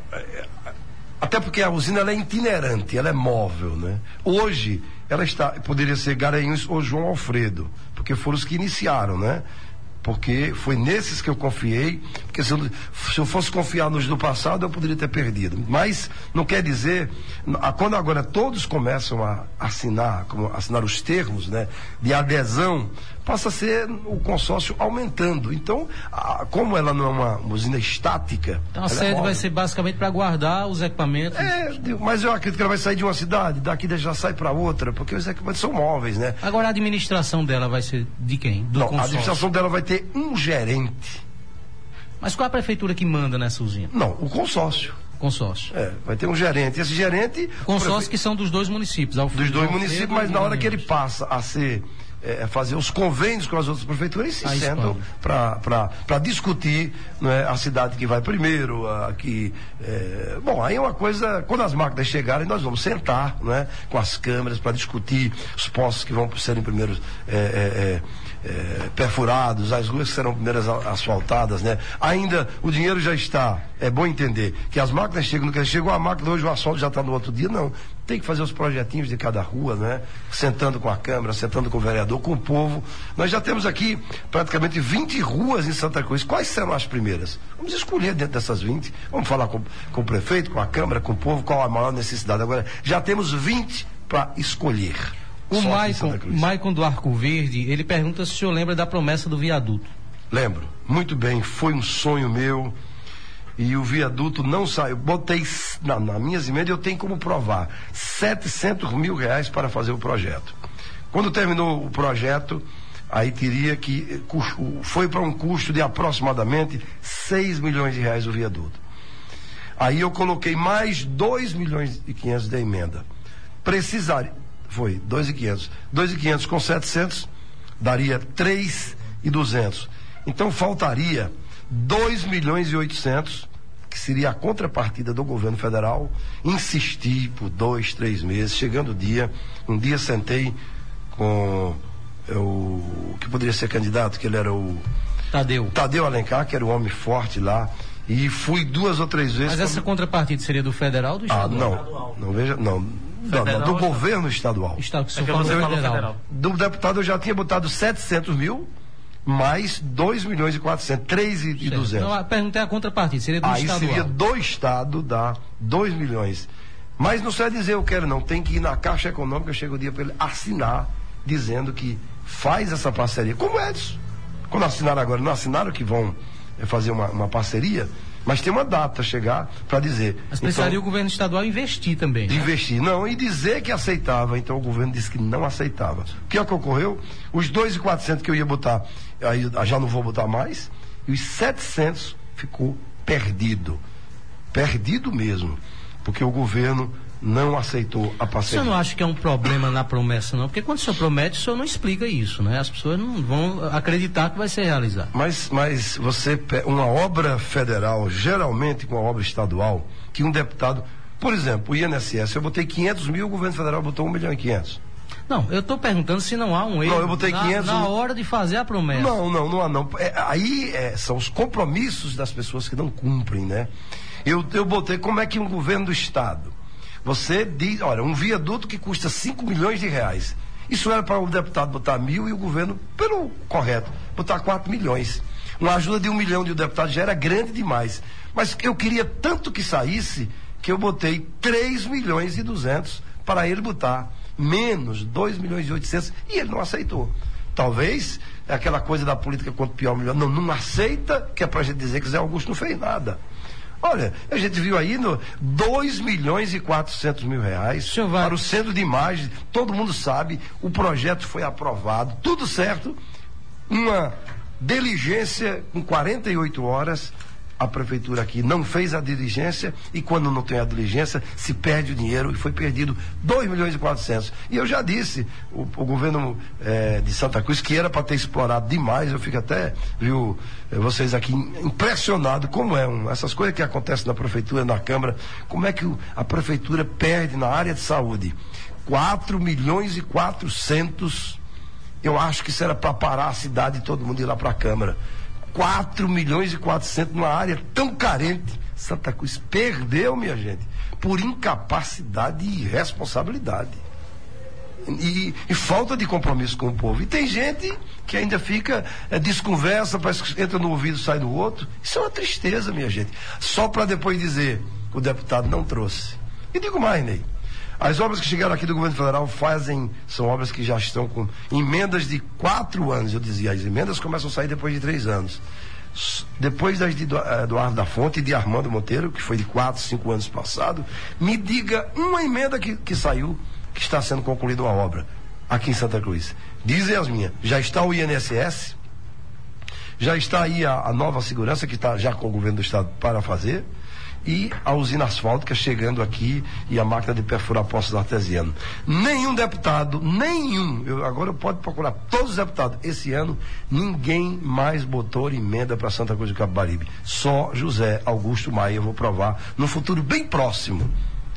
Até porque a usina ela é itinerante, ela é móvel, né? Hoje, ela está, poderia ser Garanhuns ou João Alfredo, porque foram os que iniciaram, né? Porque foi nesses que eu confiei, porque se eu, se eu fosse confiar nos do passado, eu poderia ter perdido. Mas não quer dizer, quando agora todos começam a assinar, como assinar os termos, né, de adesão, passa a ser o consórcio aumentando. Então, a, como ela não é uma usina estática...
Então a sede é vai ser basicamente para guardar os equipamentos...
É, mas eu acredito que ela vai sair de uma cidade, daqui já sai para outra, porque os equipamentos são móveis, né?
Agora a administração dela vai ser de quem? Do
não,
consórcio?
A administração dela vai ter um gerente.
Mas qual é a prefeitura que manda nessa usina?
Não, o consórcio.
Consórcio.
É, vai ter um gerente. Esse gerente...
Consórcio prefe... que são dos dois municípios.
Dos dois municípios, mas na hora que ele passa a ser... É, fazer os convênios com as outras prefeituras e se aí sentam para discutir, né, a cidade que vai primeiro, a, que, é, bom, aí é uma coisa, quando as máquinas chegarem, nós vamos sentar, né, com as câmeras para discutir os postos que vão serem primeiros é, é, é, perfurados, as ruas que serão primeiras asfaltadas, né? Ainda o dinheiro já está, é bom entender que as máquinas chegam, no que chegou a máquina, hoje o asfalto já está no outro dia, não. Tem que fazer os projetinhos de cada rua, né? Sentando com a Câmara, sentando com o vereador, com o povo. Nós já temos aqui praticamente vinte ruas em Santa Cruz. Quais serão as primeiras? Vamos escolher dentro dessas vinte. Vamos falar com, com o prefeito, com a Câmara, com o povo, qual a maior necessidade. Agora, já temos vinte para escolher.
O Maicon, Maicon do Arco Verde, ele pergunta se o senhor lembra da promessa do viaduto.
Lembro, muito bem, foi um sonho meu. E o viaduto não saiu. Botei, na, nas minhas emendas eu tenho como provar, setecentos mil reais para fazer o projeto. Quando terminou o projeto, aí teria que, foi para um custo de aproximadamente seis milhões de reais o viaduto. Aí eu coloquei mais dois milhões e quinhentos de emenda. Precisaria, foi dois milhões e quinhentos. dois milhões e quinhentos com setecentos, daria três milhões e duzentos. Então faltaria dois milhões e oitocentos, que seria a contrapartida do governo federal. Insisti por dois, três meses, chegando o dia, um dia sentei com o que poderia ser candidato, que ele era o
Tadeu.
Tadeu Alencar, que era um homem forte lá, e fui duas ou três vezes.
Mas essa contrapartida seria do federal ou do
estadual? Ah, não, não veja, não. Não, não, do governo estadual.
Estado que
É que
falou
você falou
federal.
federal.
Do deputado eu já tinha botado setecentos mil, mais dois milhões e quatrocentos, três e duzentos.
Então a pergunta é a contrapartida, seria do
Aí
estadual.
seria do Estado, dá dois milhões. Mas não sei dizer eu quero não, tem que ir na Caixa Econômica, chega o dia para ele assinar, dizendo que faz essa parceria. Como o Edson. Quando assinaram agora, não assinaram que vão fazer uma, uma parceria, mas tem uma data a chegar para dizer.
Mas precisaria
então,
o governo estadual investir também.
de
né?
investir, não, e dizer que aceitava. Então o governo disse que não aceitava. O que é que ocorreu? Os dois mil e quatrocentos que eu ia botar, aí já não vou botar mais, e os setecentos ficou perdido. Perdido mesmo. Porque o governo não aceitou a
O
parceria.
senhor não acha que é um problema na promessa, não? Porque quando o senhor promete, o senhor não explica isso, né? As pessoas não vão acreditar que vai ser realizado.
Mas, mas você, pe- uma obra federal, geralmente com uma obra estadual, que um deputado, por exemplo, o I N S S, eu botei quinhentos mil, o governo federal botou um milhão e quinhentos.
Não, eu estou perguntando se não há um erro
Não, eu botei
na,
quinhentos
na
mil.
hora de fazer a promessa.
Não, não, não há não. É, aí é, são os compromissos das pessoas que não cumprem, né? Eu, eu botei, como é que um governo do estado, você diz, olha, um viaduto que custa cinco milhões de reais. Isso era para o deputado botar mil e o governo, pelo correto, botar quatro milhões. Uma ajuda de um milhão de um deputado já era grande demais. Mas eu queria tanto que saísse que eu botei três milhões e duzentos para ele botar menos dois milhões e oitocentos e ele não aceitou. Talvez é aquela coisa da política quanto pior melhor. Não, não aceita, que é para a gente dizer que Zé Augusto não fez nada. Olha, a gente viu aí no dois milhões e quatrocentos mil reais
vai...
para o centro de imagens, todo mundo sabe, o projeto foi aprovado, tudo certo, uma diligência com quarenta e oito horas, a prefeitura aqui não fez a diligência e quando não tem a diligência se perde o dinheiro e foi perdido dois milhões e quatrocentos. E eu já disse, o, o governo eh, de Santa Cruz, que era para ter explorado demais, eu fico até, viu, eh, vocês aqui impressionado como é, um, essas coisas que acontecem na prefeitura, na Câmara, como é que o, a prefeitura perde na área de saúde quatro milhões e quatrocentos. Eu acho que isso era para parar a cidade e todo mundo ir lá para a Câmara. quatro milhões e quatrocentos numa área tão carente. Santa Cruz perdeu, minha gente, por incapacidade e irresponsabilidade. E, e falta de compromisso com o povo. E tem gente que ainda fica, é, desconversa, parece que entra no ouvido e sai do outro. Isso é uma tristeza, minha gente. Só para depois dizer que o deputado não trouxe. E digo mais, Ney. As obras que chegaram aqui do governo federal fazem, são obras que já estão com emendas de quatro anos. Eu dizia, as emendas começam a sair depois de três anos. Depois das de Eduardo da Fonte e de Armando Monteiro, que foi de quatro, cinco anos passado, me diga uma emenda que, que saiu, que está sendo concluída uma obra aqui em Santa Cruz. Dizem as minhas, já está o I N S S, já está aí a, a nova segurança que está já com o governo do estado para fazer, e a usina asfáltica chegando aqui e a máquina de perfurar poços artesianos. Nenhum deputado, nenhum, eu, agora eu posso procurar todos os deputados, esse ano ninguém mais botou emenda para Santa Cruz do Capibaribe. Só José Augusto Maia, eu vou provar no futuro bem próximo.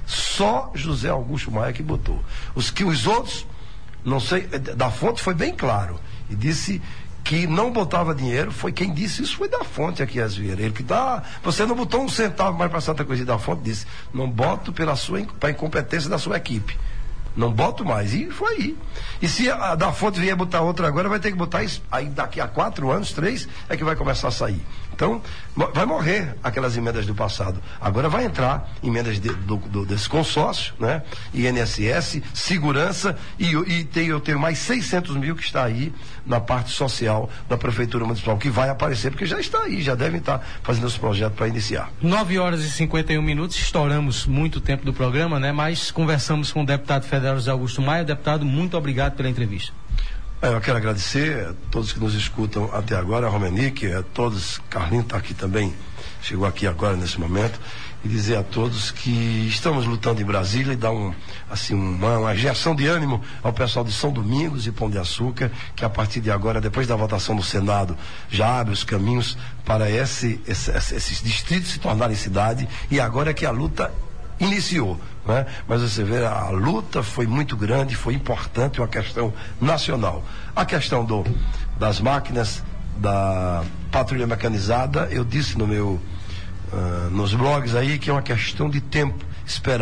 Só José Augusto Maia que botou. Os que os outros, não sei, da Fonte foi bem claro e disse que não botava dinheiro, foi quem disse isso, foi da Fonte aqui, as Vieira. Ele que tá, você não botou um centavo mais para Santa Cruz, e da Fonte disse, não boto pela sua, para incompetência da sua equipe. Não boto mais. E foi aí. E se a da Fonte vier botar outra agora, vai ter que botar isso. Aí daqui a quatro anos, três, é que vai começar a sair. Então, vai morrer aquelas emendas do passado. Agora vai entrar emendas de, do, do, desse consórcio, né? I N S S, segurança, e, e tem, eu tenho mais seiscentos mil que está aí na parte social da Prefeitura Municipal, que vai aparecer, porque já está aí, já devem estar fazendo esse projeto para iniciar.
nove horas e cinquenta e um minutos, estouramos muito tempo do programa, né? Mas conversamos com o deputado federal José Augusto Maia. Deputado, muito obrigado pela entrevista.
É, eu quero agradecer a todos que nos escutam até agora, a Romenique, a todos, Carlinhos está aqui também, chegou aqui agora nesse momento, e dizer a todos que estamos lutando em Brasília e dar um, assim, uma, uma injeção de ânimo ao pessoal de São Domingos e Pão de Açúcar, que a partir de agora, depois da votação no Senado, já abre os caminhos para esse, esse, esses distritos se tornarem cidade, e agora é que a luta iniciou, né? Mas você vê, a luta foi muito grande, foi importante, uma questão nacional. A questão do, das máquinas, da patrulha mecanizada, eu disse no meu, uh, nos blogs aí, que é uma questão de tempo, esperar.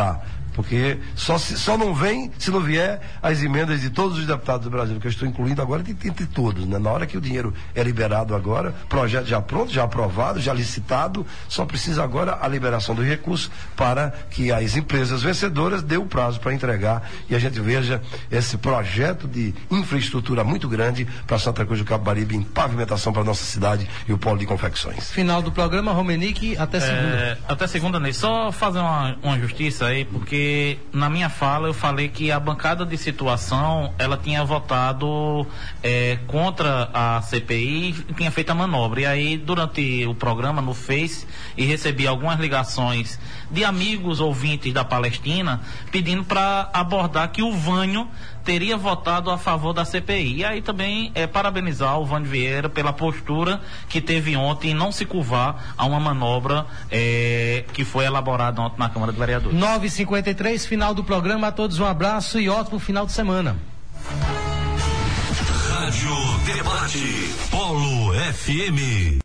Porque só, se, só não vem se não vier as emendas de todos os deputados do Brasil, que eu estou incluindo agora, entre todos, né? Na hora que o dinheiro é liberado agora, projeto já pronto, já aprovado, já licitado, só precisa agora a liberação dos recursos para que as empresas vencedoras dê o prazo para entregar e a gente veja esse projeto de infraestrutura muito grande para Santa Cruz do Capibaribe em pavimentação para nossa cidade e o polo de confecções.
Final do programa, Romenick, até segunda.
É, até segunda, Ney. Só fazer uma, uma justiça aí, porque na minha fala eu falei que a bancada de situação, ela tinha votado é, contra a C P I e tinha feito a manobra. E aí, durante o programa no Face, e recebi algumas ligações de amigos ouvintes da Palestina pedindo para abordar que o Vânio teria votado a favor da C P I. E aí também é parabenizar o Vânio Vieira pela postura que teve ontem em não se curvar a uma manobra é, que foi elaborada ontem na Câmara de Vereadores.
nove e cinquenta e três, final do programa. A todos um abraço e ótimo final de semana.
Rádio Debate, Polo F M.